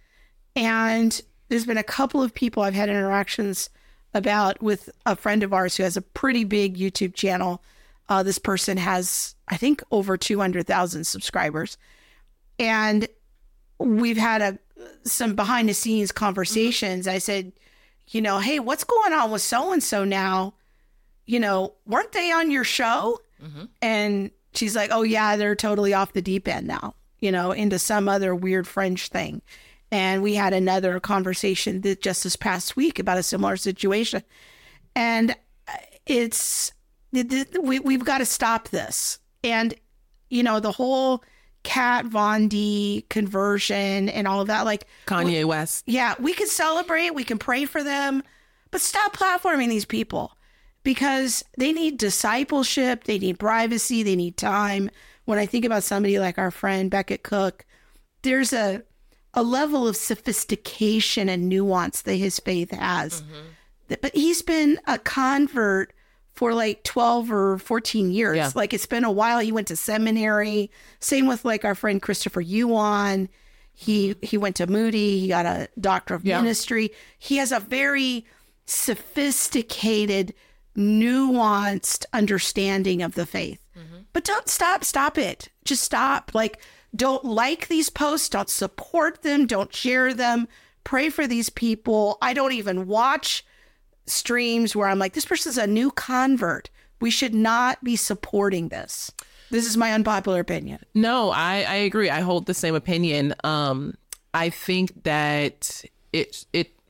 S3: And there's been a couple of people I've had interactions about with a friend of ours who has a pretty big YouTube channel. Uh, this person has, I think, over two hundred thousand subscribers. And we've had a some behind the scenes conversations. Mm-hmm. I said, you know, hey, what's going on with so-and-so now? You know, weren't they on your show? Mm-hmm. And she's like, oh, yeah, they're totally off the deep end now, you know, into some other weird French thing. And we had another conversation that just this past week about a similar situation. And it's... We, we've got to stop this. And, you know, the whole Kat Von D conversion and all of that, like
S2: Kanye
S3: we,
S2: West.
S3: Yeah, we can celebrate, we can pray for them, but stop platforming these people because they need discipleship, they need privacy, they need time. When I think about somebody like our friend Becket Cook, there's a a level of sophistication and nuance that his faith has. Mm-hmm. But he's been a convert for like twelve or fourteen years.
S2: Yeah.
S3: Like it's been a while. He went to seminary. Same with like our friend Christopher Yuan. He he went to Moody. He got a doctor of yeah. ministry. He has a very sophisticated, nuanced understanding of the faith. Mm-hmm. But don't stop, stop it. Just stop. Like, don't like these posts. Don't support them. Don't share them. Pray for these people. I don't even watch streams where I'm like, this person's a new convert. We should not be supporting this. This is my unpopular opinion.
S2: No, I, I agree. I hold the same opinion. Um, I think that it it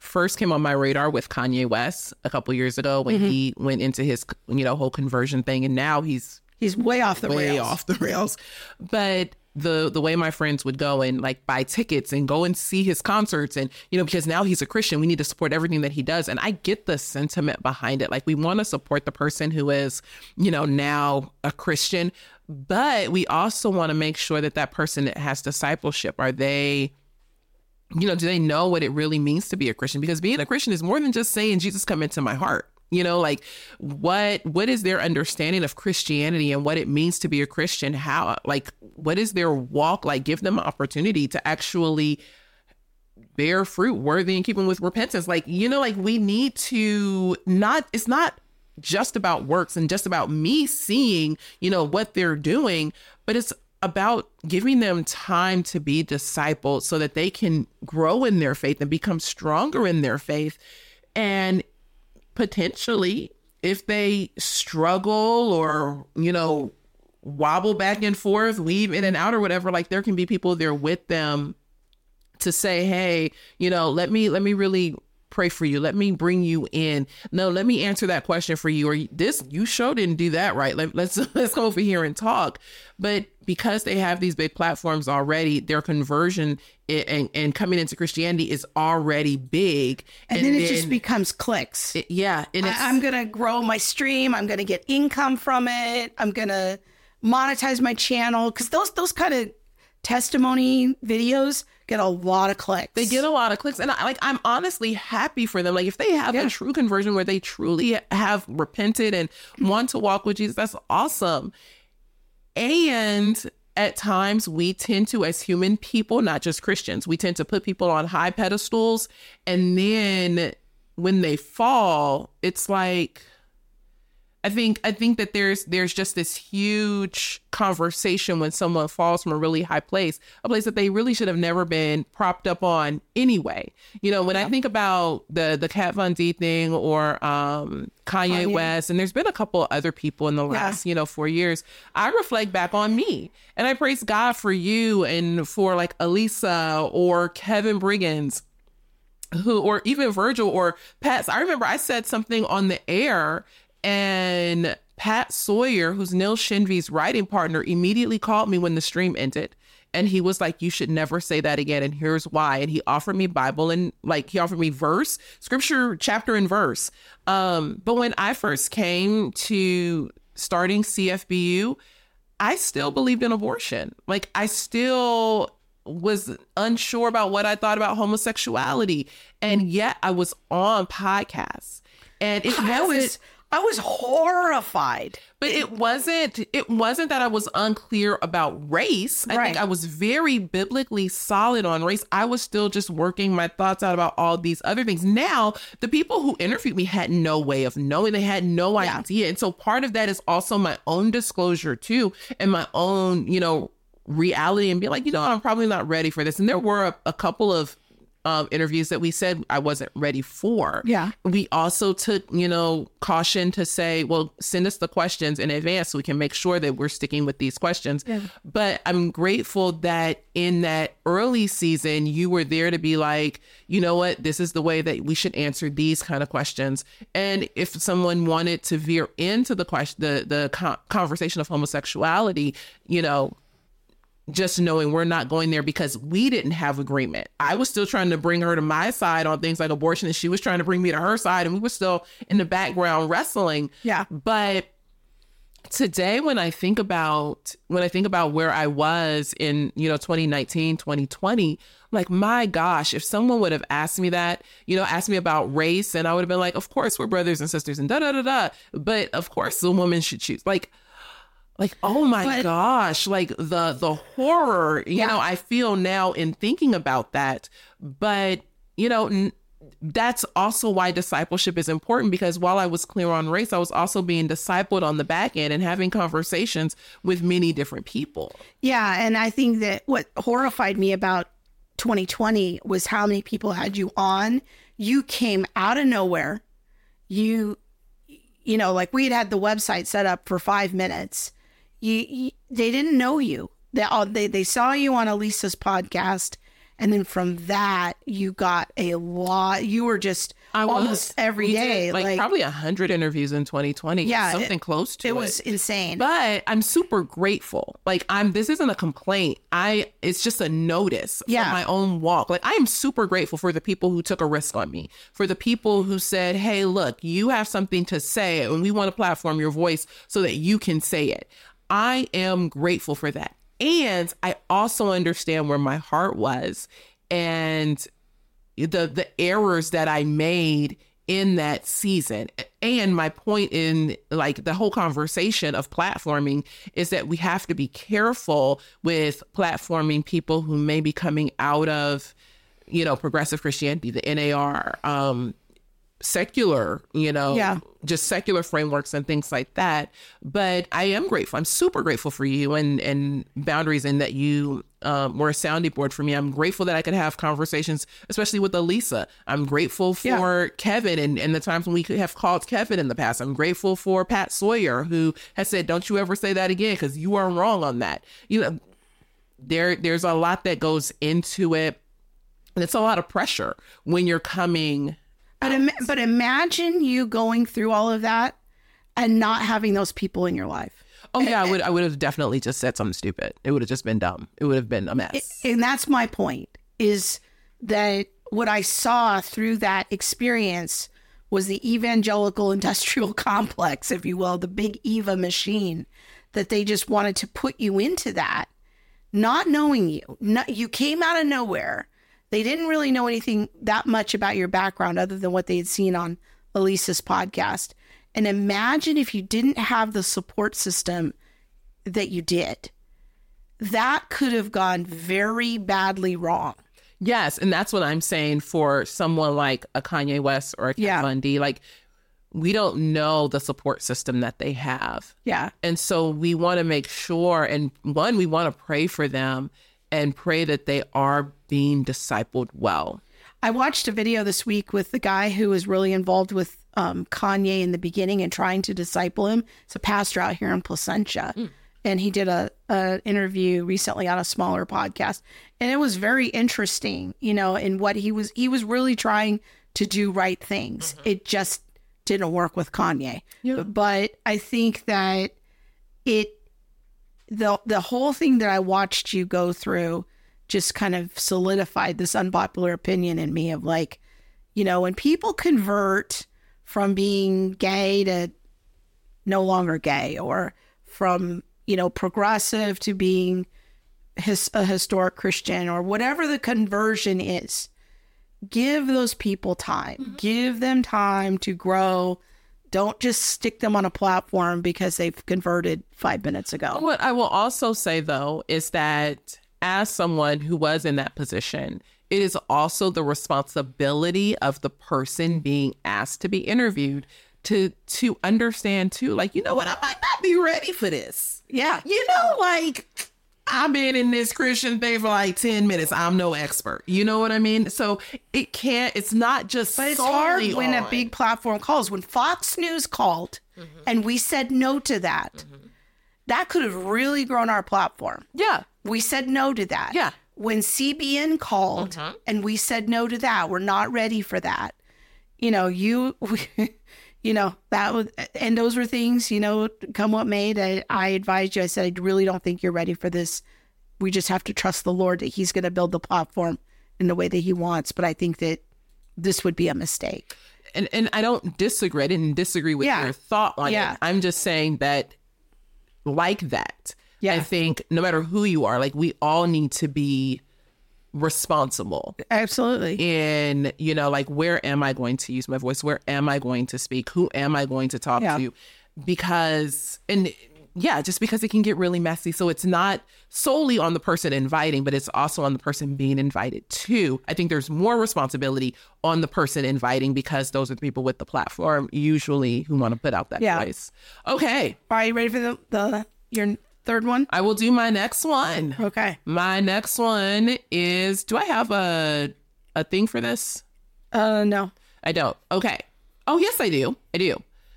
S2: first came on my radar with Kanye West a couple years ago when mm-hmm. he went into his, you know, whole conversion thing. And now he's
S3: he's way off the
S2: way
S3: rails.
S2: off the rails. But the the way my friends would go and like buy tickets and go and see his concerts, and, you know, because now he's a Christian, we need to support everything that he does. And I get the sentiment behind it. Like, we want to support the person who is, you know, now a Christian, but we also want to make sure that that person has discipleship. Are they, you know, do they know what it really means to be a Christian? Because being a Christian is more than just saying, Jesus, come into my heart. You know, like, what what is their understanding of Christianity and what it means to be a Christian? How, like, what is their walk like? Give them an opportunity to actually bear fruit worthy in keeping with repentance. Like, you know, like, we need to not, it's not just about works and just about me seeing, you know, what they're doing, but it's about giving them time to be discipled so that they can grow in their faith and become stronger in their faith. And potentially, if they struggle or, you know, wobble back and forth, weave in and out or whatever, like, there can be people there with them to say, hey, you know, let me, let me really pray for you. Let me bring you in. No, let me answer that question for you. Or this, you sure didn't do that right. Let, let's, let's go over here and talk. But because they have these big platforms already, their conversion and, and coming into Christianity is already big.
S3: And, and then it then, just becomes clicks.
S2: It, yeah. And it's,
S3: I, I'm going to grow my stream. I'm going to get income from it. I'm going to monetize my channel. Because those, those kind of testimony videos get a lot of clicks.
S2: They get a lot of clicks. And I, like, I'm honestly happy for them. Like, if they have yeah. a true conversion where they truly have repented and want to walk with Jesus, that's awesome. And at times we tend to, as human people, not just Christians, we tend to put people on high pedestals. And then when they fall, it's like, I think I think that there's there's just this huge conversation when someone falls from a really high place, a place that they really should have never been propped up on anyway. You know, when yeah. I think about the the Kat Von D thing or um, Kanye, Kanye West, and there's been a couple other people in the last, yeah. you know, four years, I reflect back on me and I praise God for you and for like Elisa or Kevin Briggins, who, or even Virgil or Pat. I remember I said something on the air, and Pat Sawyer, who's Neil Shenvi's writing partner, immediately called me when the stream ended. And he was like, you should never say that again. And here's why. And he offered me Bible and like he offered me verse, scripture, chapter and verse. Um, but when I first came to starting C F B U, I still believed in abortion. Like, I still was unsure about what I thought about homosexuality. And yet I was on podcasts. And it
S3: I
S2: wasn't...
S3: was... I was horrified.
S2: But it wasn't, it wasn't that I was unclear about race. I
S3: right.
S2: think I was very biblically solid on race. I was still just working my thoughts out about all these other things. Now, the people who interviewed me had no way of knowing. They had no yeah. idea. And so part of that is also my own disclosure too, and my own, you know, reality, and be like, you know, I'm probably not ready for this. And there were a, a couple of Um, interviews that we said I wasn't ready for.
S3: Yeah.
S2: We also took, you know, caution to say, well, send us the questions in advance so we can make sure that we're sticking with these questions. Yeah. But I'm grateful that in that early season, you were there to be like, you know what, this is the way that we should answer these kind of questions. And if someone wanted to veer into the question, the, the con- conversation of homosexuality, you know, just knowing we're not going there because we didn't have agreement. I was still trying to bring her to my side on things like abortion, and she was trying to bring me to her side, and we were still in the background wrestling.
S3: Yeah.
S2: But today, when I think about when I think about where I was in, you know, twenty nineteen, twenty twenty, like, my gosh, if someone would have asked me that, you know, asked me about race, and I would have been like, of course we're brothers and sisters and da da da da. But of course, the woman should choose. Like. Like, oh my but, gosh, like the the horror, you yeah. know, I feel now in thinking about that. But, you know, n- that's also why discipleship is important, because while I was clear on race, I was also being discipled on the back end and having conversations with many different people.
S3: Yeah. And I think that what horrified me about twenty twenty was how many people had you on. You came out of nowhere. You, you know, like we had had the website set up for five minutes. You, you, they didn't know you. They, all, they they saw you on Elisa's podcast, And then from that, you got a lot. You were just
S2: I was.
S3: almost every
S2: We
S3: day.
S2: did, like, probably a hundred interviews in twenty twenty.
S3: Yeah,
S2: something
S3: it-
S2: close to it.
S3: it was insane.
S2: But I'm super grateful. Like I'm. This isn't a complaint. I. It's just a notice.
S3: Yeah.
S2: From my own walk. Like I am super grateful for the people who took a risk on me. For the people who said, "Hey, look, you have something to say, and we want to platform your voice so that you can say it." I am grateful for that. And I also understand where my heart was and the the errors that I made in that season. And my point in like the whole conversation of platforming is that we have to be careful with platforming people who may be coming out of, you know, progressive Christianity, the N A R, um, secular, you know,
S3: Yeah.
S2: just secular frameworks and things like that. But I am grateful. I'm super grateful for you and, and boundaries, and that you um, were a sounding board for me. I'm grateful that I could have conversations, especially with Elisa. I'm grateful for
S3: Yeah.
S2: Kevin and, and the times when we could have called Kevin in the past. I'm grateful for Pat Sawyer, who has said, don't you ever say that again, because you are wrong on that. You know, there there's a lot that goes into it. And it's a lot of pressure when you're coming.
S3: But Im- but imagine you going through all of that and not having those people in your life.
S2: Oh yeah, I would I would have definitely just said something stupid. It would have just been dumb. It would have been a mess.
S3: And that's my point, is that what I saw through that experience was the evangelical industrial complex, if you will, the big Eva machine, that they just wanted to put you into that, not knowing you. Not, you came out of nowhere. They didn't really know anything that much about your background other than what they had seen on Elisa's podcast. And imagine if you didn't have the support system that you did. That could have gone very badly wrong.
S2: Yes, and that's what I'm saying for someone like a Kanye West or a Kat
S3: Yeah.
S2: Von D. Like, we don't know the support system that they have.
S3: Yeah.
S2: And so we want to make sure, and one, we want to pray for them and pray that they are being discipled well.
S3: I watched a video this week with the guy who was really involved with um, Kanye in the beginning and trying to disciple him. It's a pastor out here in Placentia. Mm. And he did a, a interview recently on a smaller podcast. And it was very interesting, you know, in what he was, he was really trying to do right things. Mm-hmm. It just didn't work with Kanye. Yeah. But I think that it, the the whole thing that I watched you go through just kind of solidified this unpopular opinion in me of like, you know, when people convert from being gay to no longer gay, or from, you know, progressive to being his, a historic Christian, or whatever the conversion is, give those people time. Mm-hmm. Give them time to grow. Don't just stick them on a platform because they've converted five minutes ago.
S2: What I will also say, though, is that as someone who was in that position, it is also the responsibility of the person being asked to be interviewed to to understand, too, like, you know what, I might not be ready for this.
S3: Yeah.
S2: You know, like, I've been in this Christian thing for like ten minutes. I'm no expert. You know what I mean? So it can't, it's not just
S3: But it's hard when
S2: on.
S3: a big platform calls. When Fox News called mm-hmm. and we said no to that, mm-hmm. that could have really grown our platform.
S2: Yeah.
S3: We said no to that.
S2: Yeah.
S3: When C B N called mm-hmm. and we said no to that, we're not ready for that. You know, you... You know, that was, and those were things, you know, come what may, I, I advised you. I said, I really don't think you're ready for this. We just have to trust the Lord that he's going to build the platform in the way that he wants. But I think that this would be a mistake.
S2: And and I don't disagree. I didn't disagree with
S3: yeah.
S2: your thought on
S3: yeah.
S2: it. I'm just saying that like that,
S3: yeah.
S2: I think no matter who you are, like we all need to be responsible.
S3: Absolutely.
S2: In, you know, like, where am I going to use my voice? Where am I going to speak? Who am I going to talk
S3: yeah.
S2: to? Because, and yeah, just because it can get really messy. So it's not solely on the person inviting, but it's also on the person being invited too. I think there's more responsibility on the person inviting because those are the people with the platform usually who want to put out that
S3: yeah.
S2: voice. Okay.
S3: Are you ready for the, the your third one?
S2: I will do my next one.
S3: Okay.
S2: My next one is, do I have a a thing for this?
S3: Uh, no.
S2: I don't. Okay. Oh, yes, I do. I do.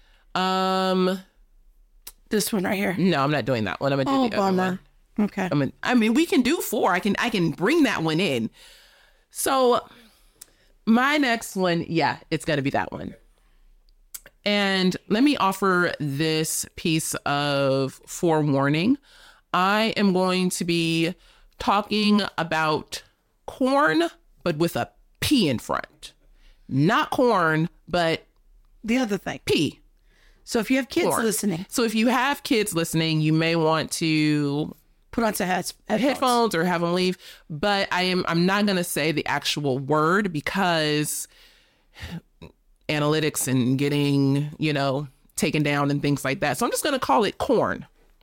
S2: Um,
S3: this one right here.
S2: No, I'm not doing that one. I'm gonna do
S3: oh,
S2: the other
S3: bummer.
S2: one.
S3: Okay.
S2: I'm gonna, I mean, we can do four. I can I can bring that one in. So my next one, yeah, it's going to be that one. And let me offer this piece of forewarning. I am going to be talking about corn, but with a P in front. Not corn, but
S3: the other thing.
S2: P.
S3: So if you have kids
S2: Corn.
S3: listening,
S2: So if you have kids listening, you may want to
S3: put on some heads, headphones.
S2: headphones or have them leave. But I am I'm not going to say the actual word because analytics and getting, you know, taken down and things like that. So I'm just going to call it corn.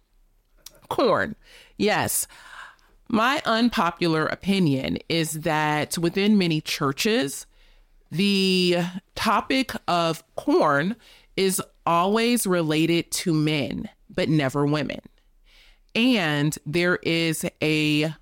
S2: Corn. Yes. My unpopular opinion is that within many churches, the topic of corn is always related to men, but never women. And there is a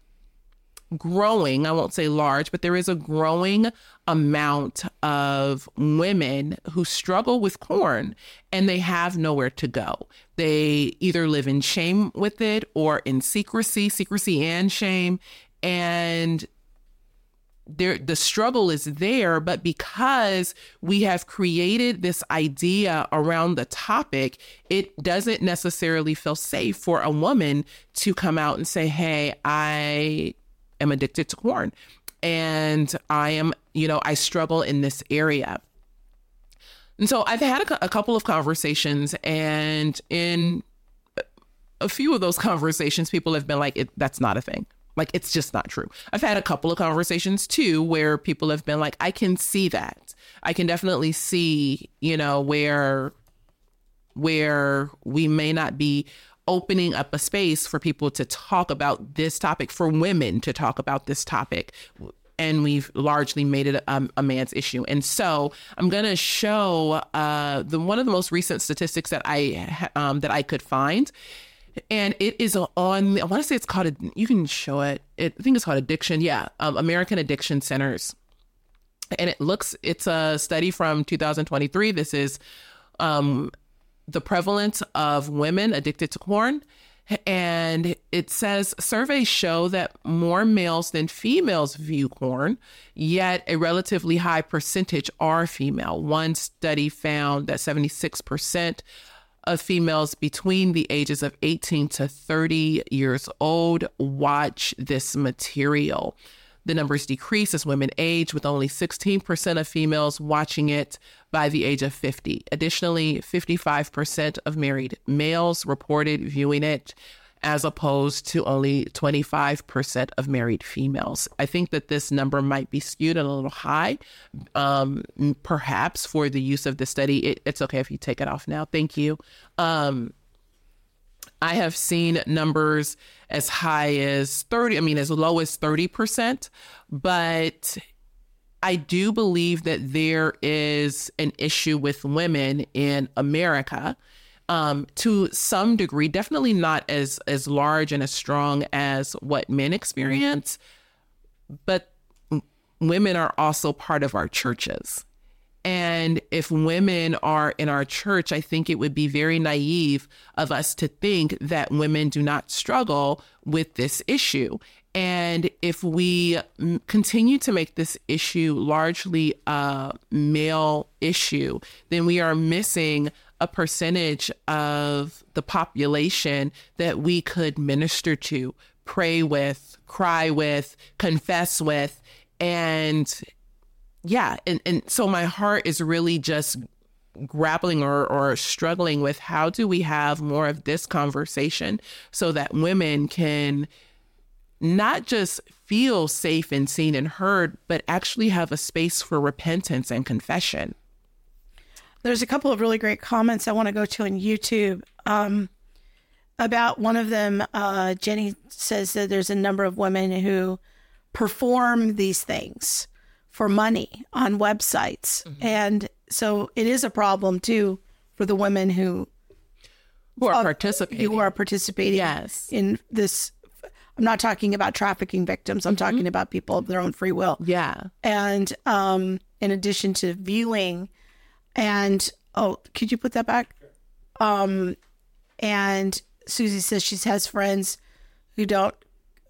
S2: growing, I won't say large, but there is a growing amount of women who struggle with corn and they have nowhere to go. They either live in shame with it or in secrecy, secrecy and shame. And there, the struggle is there, but because we have created this idea around the topic, it doesn't necessarily feel safe for a woman to come out and say, hey, I am addicted to corn and I am, you know, I struggle in this area. And so I've had a, a couple of conversations, and in a few of those conversations, people have been like, it, that's not a thing. Like, it's just not true. I've had a couple of conversations too, where people have been like, I can see that. I can definitely see, you know, where, where we may not be opening up a space for people to talk about this topic, for women to talk about this topic. And we've largely made it a, a man's issue. And so I'm going to show uh, the one of the most recent statistics that I um, that I could find. And it is on, I want to say it's called, you can show it. it I think it's called Addiction. Yeah. Um, American Addiction Centers. And it looks, it's a study from two thousand twenty-three. This is um, the prevalence of women addicted to corn. And it says surveys show that more males than females view corn, yet a relatively high percentage are female. One study found that seventy-six percent of females between the ages of eighteen to thirty years old watch this material. The numbers decrease as women age, with only sixteen percent of females watching it by the age of fifty. Additionally, fifty-five percent of married males reported viewing it, as opposed to only twenty-five percent of married females. I think that this number might be skewed a little high, um, perhaps for the use of the study. It, it's okay if you take it off now. Thank you. Um, I have seen numbers as high as thirty, I mean, as low as thirty percent, but I do believe that there is an issue with women in America. Um, to some degree, definitely not as as large and as strong as what men experience, but women are also part of our churches. And if women are in our church, I think it would be very naive of us to think that women do not struggle with this issue. And if we continue to make this issue largely a male issue, then we are missing a percentage of the population that we could minister to, pray with, cry with, confess with. And yeah, and, and so my heart is really just grappling or, or struggling with how do we have more of this conversation so that women can not just feel safe and seen and heard, but actually have a space for repentance and confession.
S3: There's a couple of really great comments I want to go to on YouTube. Um, about one of them, uh, Jenny says that there's a number of women who perform these things for money on websites. Mm-hmm. And so it is a problem too for the women who
S2: who are
S3: uh,
S2: participating.
S3: Who are participating
S2: yes.
S3: in this. I'm not talking about trafficking victims. I'm mm-hmm. talking about people of their own free will.
S2: Yeah.
S3: And um, in addition to viewing, and oh, could you put that back? Um, and Susie says she has friends who don't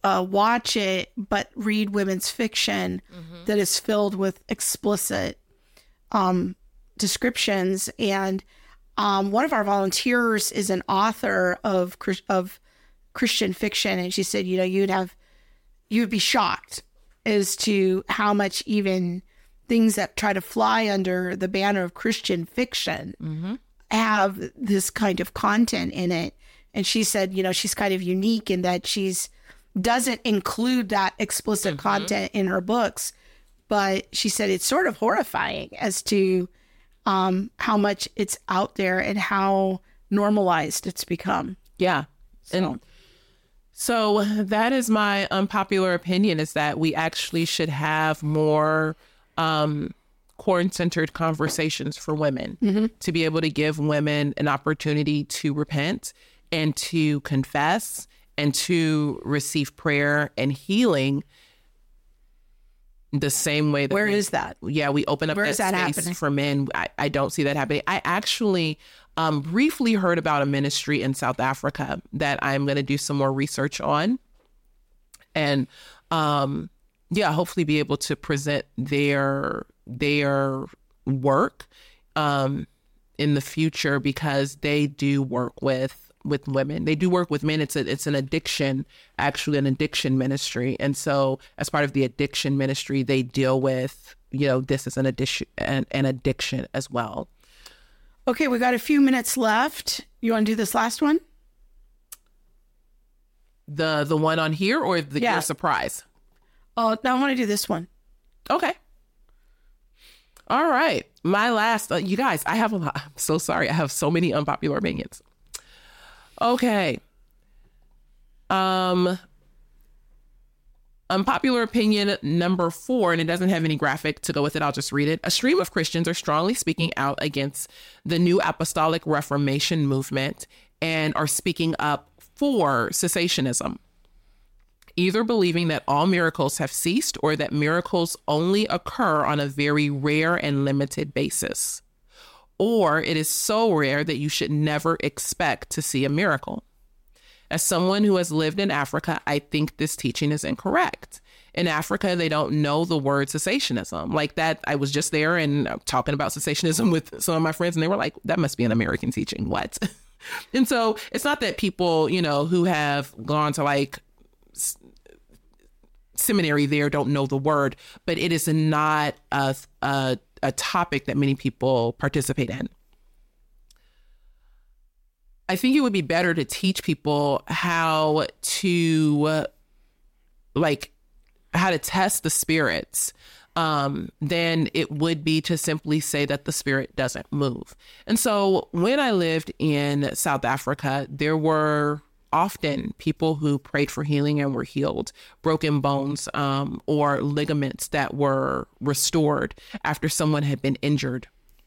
S3: uh, watch it, but read women's fiction mm-hmm. that is filled with explicit um, descriptions. And um, one of our volunteers is an author of of Christian fiction, and she said, you know, you'd have you would be shocked as to how much even things that try to fly under the banner of Christian fiction mm-hmm. have this kind of content in it. And she said, you know, she's kind of unique in that she's doesn't include that explicit mm-hmm. content in her books, but she said it's sort of horrifying as to um, how much it's out there and how normalized it's become.
S2: Yeah. So. And so that is my unpopular opinion, is that we actually should have more um, Christ-centered conversations for women mm-hmm. to be able to give women an opportunity to repent and to confess and to receive prayer and healing the same way that
S3: Where
S2: we,
S3: is that?
S2: Yeah, we open up
S3: Where
S2: that,
S3: is that
S2: space
S3: happening?
S2: for men. I, I don't see that happening. I actually um, briefly heard about a ministry in South Africa that I'm going to do some more research on. And um, yeah, hopefully be able to present their their work um, in the future, because they do work with with women. They do work with men. It's a, it's an addiction, actually an addiction ministry. And so as part of the addiction ministry, they deal with, you know, this is an addiction, an, an addiction as well.
S3: Okay, we got a few minutes left. You want to do this last one?
S2: The the one on here, or the
S3: Yeah.
S2: your surprise?
S3: Oh, no, I want to do this one.
S2: Okay. All right. My last, uh, you guys, I have a lot. I'm so sorry. I have so many unpopular opinions. Okay. Um, unpopular opinion number four, and it doesn't have any graphic to go with it. I'll just read it. A stream of Christians are strongly speaking out against the New Apostolic Reformation movement and are speaking up for cessationism, either believing that all miracles have ceased or that miracles only occur on a very rare and limited basis, or it is so rare that you should never expect to see a miracle. As someone who has lived in Africa, I think this teaching is incorrect. In Africa, they don't know the word cessationism. Like that, I was just there and talking about cessationism with some of my friends, and they were like, that must be an American teaching. What? And so it's not that people, you know, who have gone to like s- seminary there don't know the word, but it is not a, a a topic that many people participate in. I think it would be better to teach people how to uh, like how to test the spirits um, than it would be to simply say that the spirit doesn't move. And so when I lived in South Africa, there were often people who prayed for healing and were healed, broken bones um, or ligaments that were restored after someone had been injured.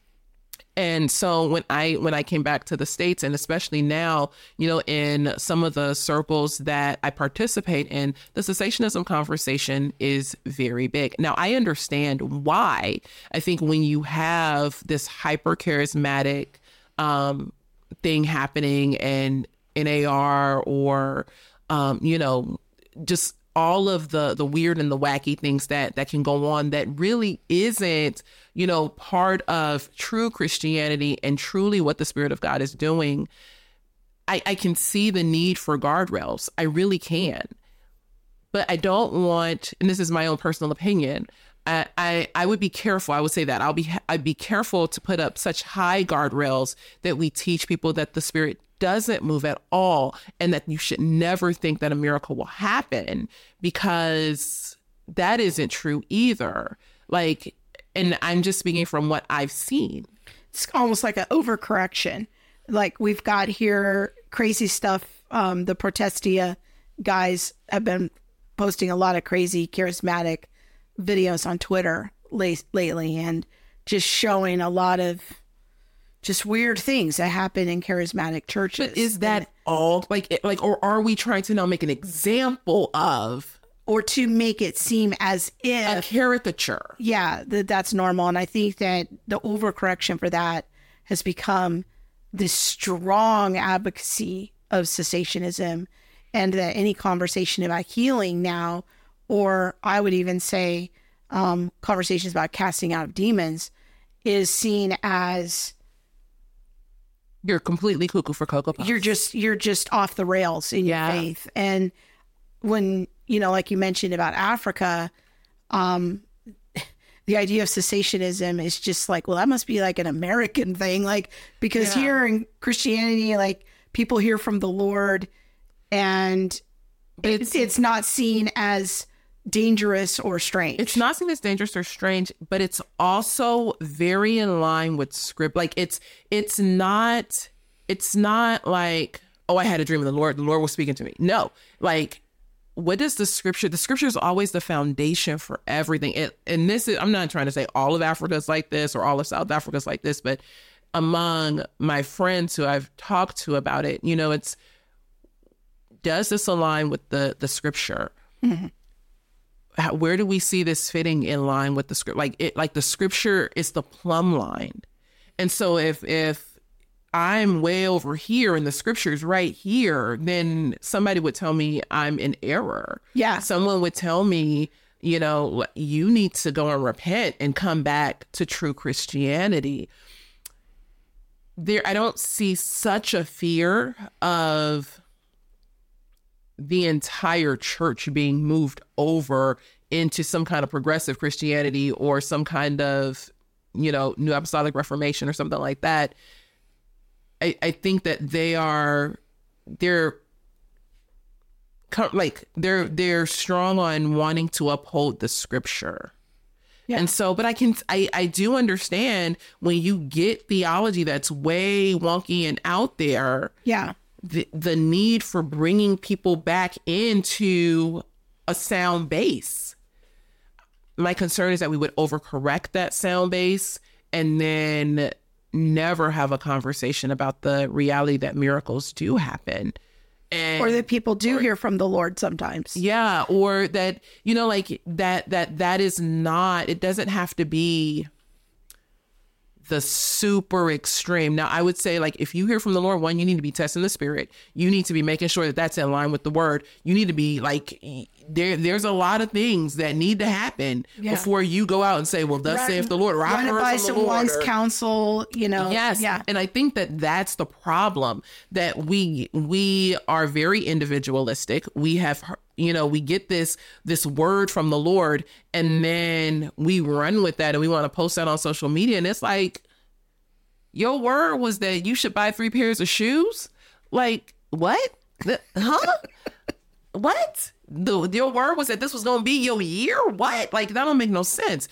S2: And so when I when I came back to the States, and especially now, you know, in some of the circles that I participate in, the cessationism conversation is very big. Now, I understand why. I think when you have this hyper charismatic um, thing happening and N A R or, um, you know, just all of the the weird and the wacky things that that can go on that really isn't, you know, part of true Christianity and truly what the Spirit of God is doing. I, I can see the need for guardrails. I really can. But I don't want, and this is my own personal opinion, I, I, I would be careful. I would say that I'll be I'd be careful to put up such high guardrails that we teach people that the Spirit doesn't move at all, and that you should never think that a miracle will happen, because that isn't true either. Like, and I'm just speaking from what I've seen.
S3: It's almost like an overcorrection. Like we've got here crazy stuff. Um, the Protestia guys have been posting a lot of crazy charismatic videos on Twitter late, lately, and just showing a lot of just weird things that happen in charismatic churches.
S2: But is that all? Like, like, or are we trying to now make an example of,
S3: or to make it seem as if
S2: a caricature?
S3: Yeah, that that's normal. And I think that the overcorrection for that has become this strong advocacy of cessationism and that any conversation about healing now, or I would even say um, conversations about casting out of demons, is seen as
S2: you're completely cuckoo for Cocoa Puffs.
S3: You're just you're just off the rails in
S2: yeah.
S3: your faith. And when, you know, like you mentioned about Africa, um, the idea of cessationism is just like, well, that must be like an American thing. Like, because
S2: yeah.
S3: here in Christianity, like people hear from the Lord and it's, it's not seen as dangerous or strange.
S2: It's not seen as dangerous or strange, but it's also very in line with script. Like it's it's not it's not like, oh, I had a dream of the Lord, the Lord was speaking to me. No, like what is the scripture? The scripture is always the foundation for everything. It, and this is, I'm not trying to say all of Africa is like this or all of South Africa is like this, but among my friends who I've talked to about it, you know, it's, does this align with the the scripture? Mm-hmm. How, where do we see this fitting in line with the script? Like it, like the scripture is the plumb line. And so if, if I'm way over here and the scripture is right here, then somebody would tell me I'm in error.
S3: Yeah.
S2: Someone would tell me, you know, you need to go and repent and come back to true Christianity. There, I don't see such a fear of the entire church being moved over into some kind of progressive Christianity or some kind of, you know, New Apostolic Reformation or something like that. I, I think that they are, they're like, they're, they're strong on wanting to uphold the scripture. Yeah. And so, but I can, I, I do understand when you get theology that's way wonky and out there.
S3: Yeah.
S2: The, the need for bringing people back into a sound base. My concern is that we would overcorrect that sound base and then never have a conversation about the reality that miracles do happen. And,
S3: or that people do or, hear from the Lord sometimes.
S2: Yeah. Or that, you know, like that, that, that is not, it doesn't have to be the super extreme. Now, I would say, like, if you hear from the Lord, one, you need to be testing the spirit. You need to be making sure that that's in line with the word. You need to be like, there. There's a lot of things that need to happen yeah. before you go out and say, well, thus run, saith the Lord. Or
S3: run it by someone's counsel, you know.
S2: Yes.
S3: Yeah.
S2: And I think that that's the problem, that we, we are very individualistic. We have, you know, we get this, this word from the Lord and then we run with that and we want to post that on social media. And it's like, your word was that you should buy three pairs of shoes. Like, what? The, huh? What? The, your word was that this was going to be your year? What? Like, that don't make no sense.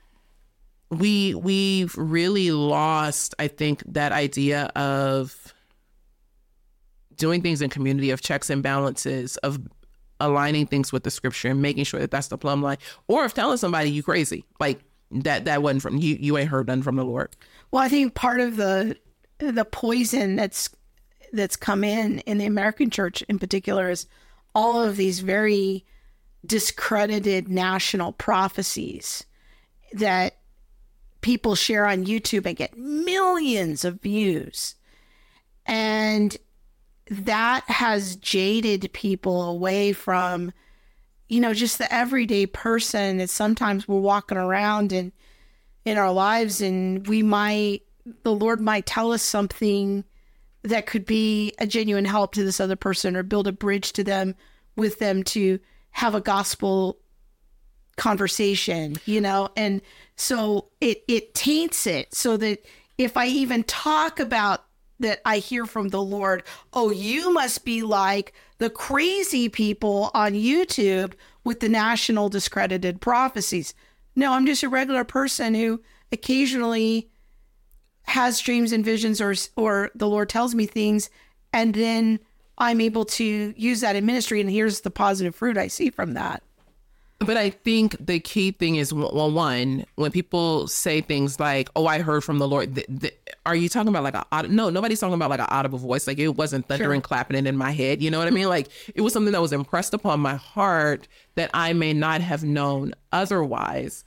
S2: We, we've really lost, I think, that idea of doing things in community, of checks and balances, of aligning things with the scripture and making sure that that's the plumb line, or if telling somebody you crazy, like that, that wasn't from you, you ain't heard nothing from the Lord.
S3: Well, I think part of the, the poison that's, that's come in, in the American church in particular, is all of these very discredited national prophecies that people share on YouTube and get millions of views. And that has jaded people away from, you know, just the everyday person that sometimes we're walking around and in our lives and we might, the Lord might tell us something that could be a genuine help to this other person or build a bridge to them with them to have a gospel conversation, you know? And so it, it taints it so that if I even talk about that I hear from the Lord, oh, you must be like the crazy people on YouTube with the national discredited prophecies. No, I'm just a regular person who occasionally has dreams and visions, or or the Lord tells me things, and then I'm able to use that in ministry, and here's the positive fruit I see from that.
S2: But I think the key thing is, well, one, when people say things like, oh, I heard from the Lord, th- th- are you talking about like a, no, nobody's talking about like an audible voice. Like it wasn't thunder and sure. clapping it in my head. You know what I mean? Like it was something that was impressed upon my heart that I may not have known otherwise.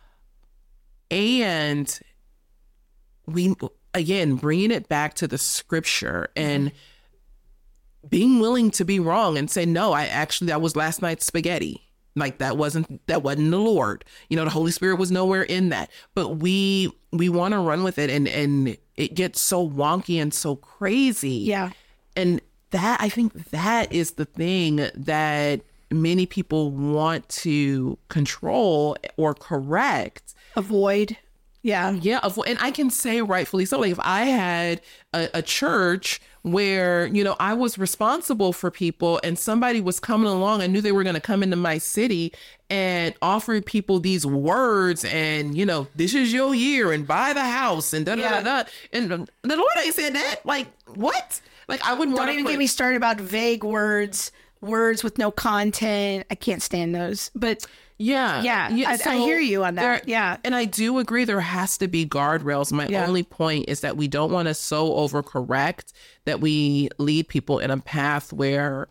S2: And we, again, bringing it back to the scripture and being willing to be wrong and say, no, I actually, that was last night's spaghetti. Like that wasn't, that wasn't the Lord. You know, the Holy Spirit was nowhere in that. But we, we want to run with it, and, and it gets so wonky and so crazy.
S3: Yeah.
S2: And that, I think that is the thing that many people want to control or correct.
S3: Avoid. Yeah.
S2: Yeah. And I can say rightfully so. Like if I had a, a church where, you know, I was responsible for people and somebody was coming along, I knew they were going to come into my city and offer people these words and, you know, this is your year and buy the house and da da
S3: Yeah.
S2: da da. And the Lord ain't said that. Like, what? Like, I wouldn't
S3: Don't
S2: want to
S3: even
S2: put-
S3: get me started about vague words, words with no content. I can't stand those. But
S2: Yeah.
S3: Yeah, I- I hear you on that.
S2: there-
S3: Yeah.
S2: And I do agree there has to be guardrails. My
S3: Yeah.
S2: only point is that we don't want to so overcorrect that we lead people in a path where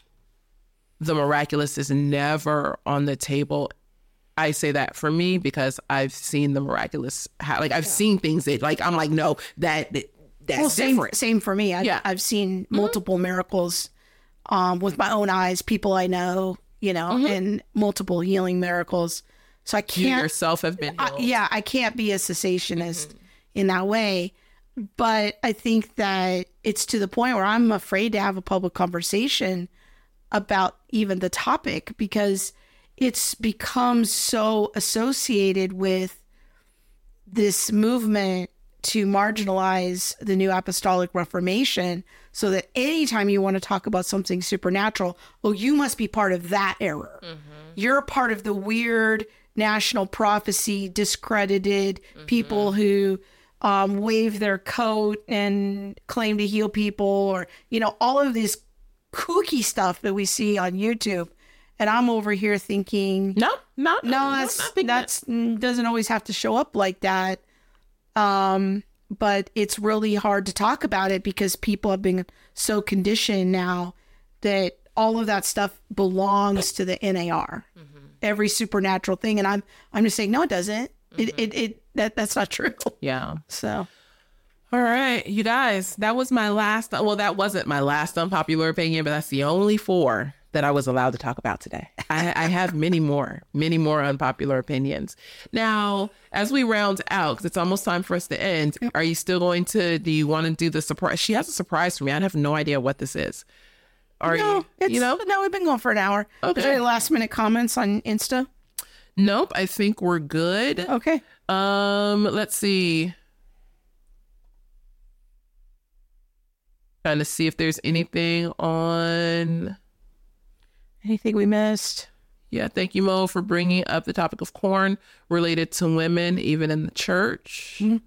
S2: the miraculous is never on the table. I say that for me because I've seen the miraculous. ha- Like I've seen things that like, I'm like, no, that, that that's
S3: well, same,
S2: different.
S3: same for me. I,
S2: Yeah.
S3: I've seen multiple miracles um, with my own eyes, people I know, you know, and multiple healing miracles. So I
S2: You
S3: can't,
S2: yourself have been
S3: I,
S2: healed.
S3: yeah, I can't be a cessationist in that way. But I think that it's to the point where I'm afraid to have a public conversation about even the topic because it's become so associated with this movement to marginalize the New Apostolic Reformation so that anytime you want to talk about something supernatural, oh, you must be part of that error. You're part of the weird national prophecy, discredited people who um, wave their coat and claim to heal people, or, you know, all of this kooky stuff that we see on YouTube. And I'm over here thinking,
S2: No, not,
S3: no, that's
S2: not thinking
S3: that's mm, doesn't always have to show up like that. Um, but it's really hard to talk about it because people have been so conditioned now that all of that stuff belongs to the N A R. Every supernatural thing, and I'm I'm just saying, no, it doesn't. It, it it that that's not true.
S2: Yeah.
S3: So
S2: All right, you guys, that was my last, well, that wasn't my last unpopular opinion, but that's the only four that I was allowed to talk about today. I, I have many more, many more unpopular opinions. Now, as we round out, because it's almost time for us to end, are you still going to, do you want to do the surprise? She has a surprise for me. I have no idea what this is. Are
S3: no,
S2: you,
S3: it's,
S2: you know?
S3: no, we've been going for an hour.
S2: Okay.
S3: Is there any last minute comments on Insta?
S2: Nope, I think we're good.
S3: Okay.
S2: Um, let's see. Trying to see if there's anything on.
S3: Anything we missed?
S2: Yeah, thank you, Mo, for bringing up the topic of corn related to women, even in the church.
S3: Mm-hmm.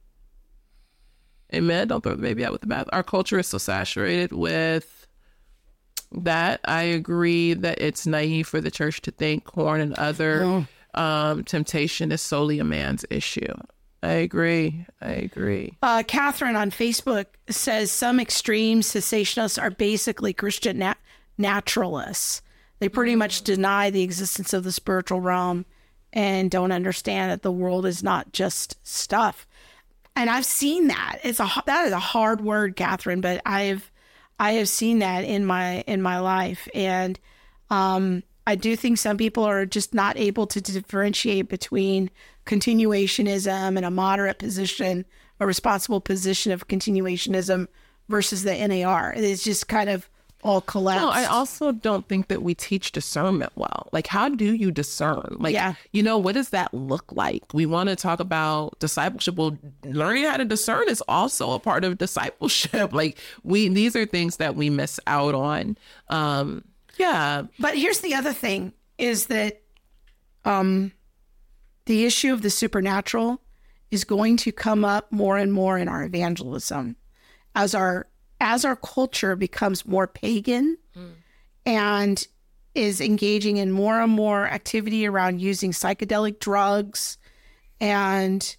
S2: Amen. Don't throw the baby out with the bath. Our culture is so saturated with that. I agree that it's naive for the church to think corn and other
S3: Oh.
S2: um, temptation is solely a man's issue. I agree. I agree.
S3: Uh, Catherine on Facebook says some extreme cessationists are basically Christian nat- naturalists. They pretty much deny the existence of the spiritual realm and don't understand that the world is not just stuff. And I've seen that. It's a that is a hard word, Catherine, but I've I have seen that in my in my life, and um, I do think some people are just not able to differentiate between continuationism and a moderate position, a responsible position of continuationism versus the N A R. It's just kind of all collapsed.
S2: No, I also don't think that we teach discernment well. Like, how do you discern? Like,
S3: Yeah.
S2: you know, what does that look like? We want to talk about discipleship. Well, learning how to discern is also a part of discipleship. Like, we, these are things that we miss out on. Um, yeah.
S3: But here's the other thing is that um, the issue of the supernatural is going to come up more and more in our evangelism as our as our culture becomes more pagan and is engaging in more and more activity around using psychedelic drugs and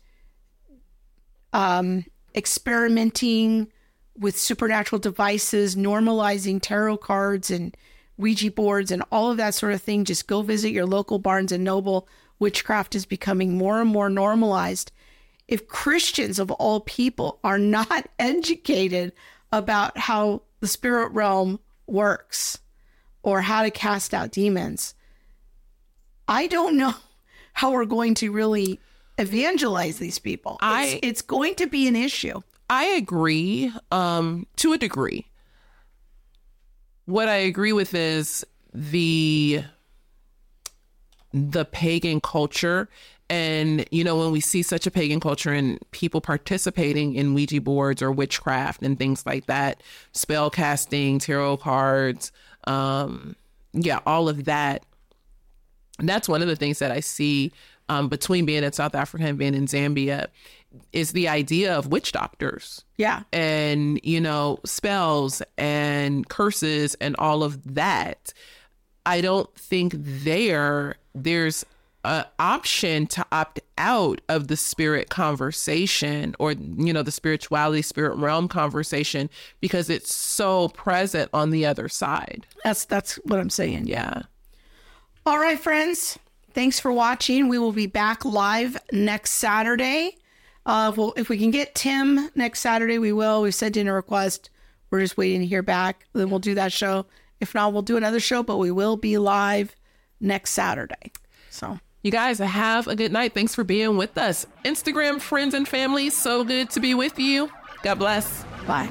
S3: um, experimenting with supernatural devices, normalizing tarot cards and Ouija boards and all of that sort of thing. Just go visit your local Barnes and Noble. Witchcraft is becoming more and more normalized. If Christians of all people are not educated about how the spirit realm works or how to cast out demons, I don't know how we're going to really evangelize these people.
S2: I,
S3: it's, it's going to be an issue.
S2: I agree um, to a degree. What I agree with is the the pagan culture. And, you know, when we see such a pagan culture and people participating in Ouija boards or witchcraft and things like that, spell casting, tarot cards, um, yeah, all of that. That's one of the things that I see um, between being in South Africa and being in Zambia is the idea of witch doctors.
S3: Yeah.
S2: And, you know, spells and curses and all of that. I don't think there there's an option to opt out of the spirit conversation or, you know, the spirituality, spirit realm conversation, because it's so present on the other side.
S3: That's that's what I'm saying.
S2: Yeah.
S3: All right, friends. Thanks for watching. We will be back live next Saturday. Uh, well, if we can get Tim next Saturday, we will. We've sent in a request. We're just waiting to hear back. Then we'll do that show. If not, we'll do another show, but we will be live next Saturday. So,
S2: you guys have a good night. Thanks for being with us. Instagram friends and family, so good to be with you. God bless.
S3: Bye.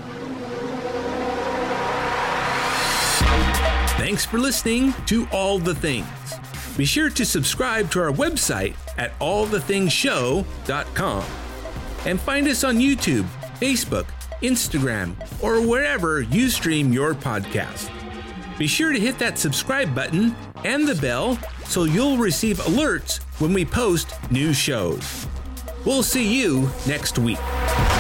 S1: Thanks for listening to All the Things. Be sure to subscribe to our website at all the things show dot com and find us on YouTube, Facebook, Instagram, or wherever you stream your podcast. Be sure to hit that subscribe button and the bell so you'll receive alerts when we post new shows. We'll see you next week.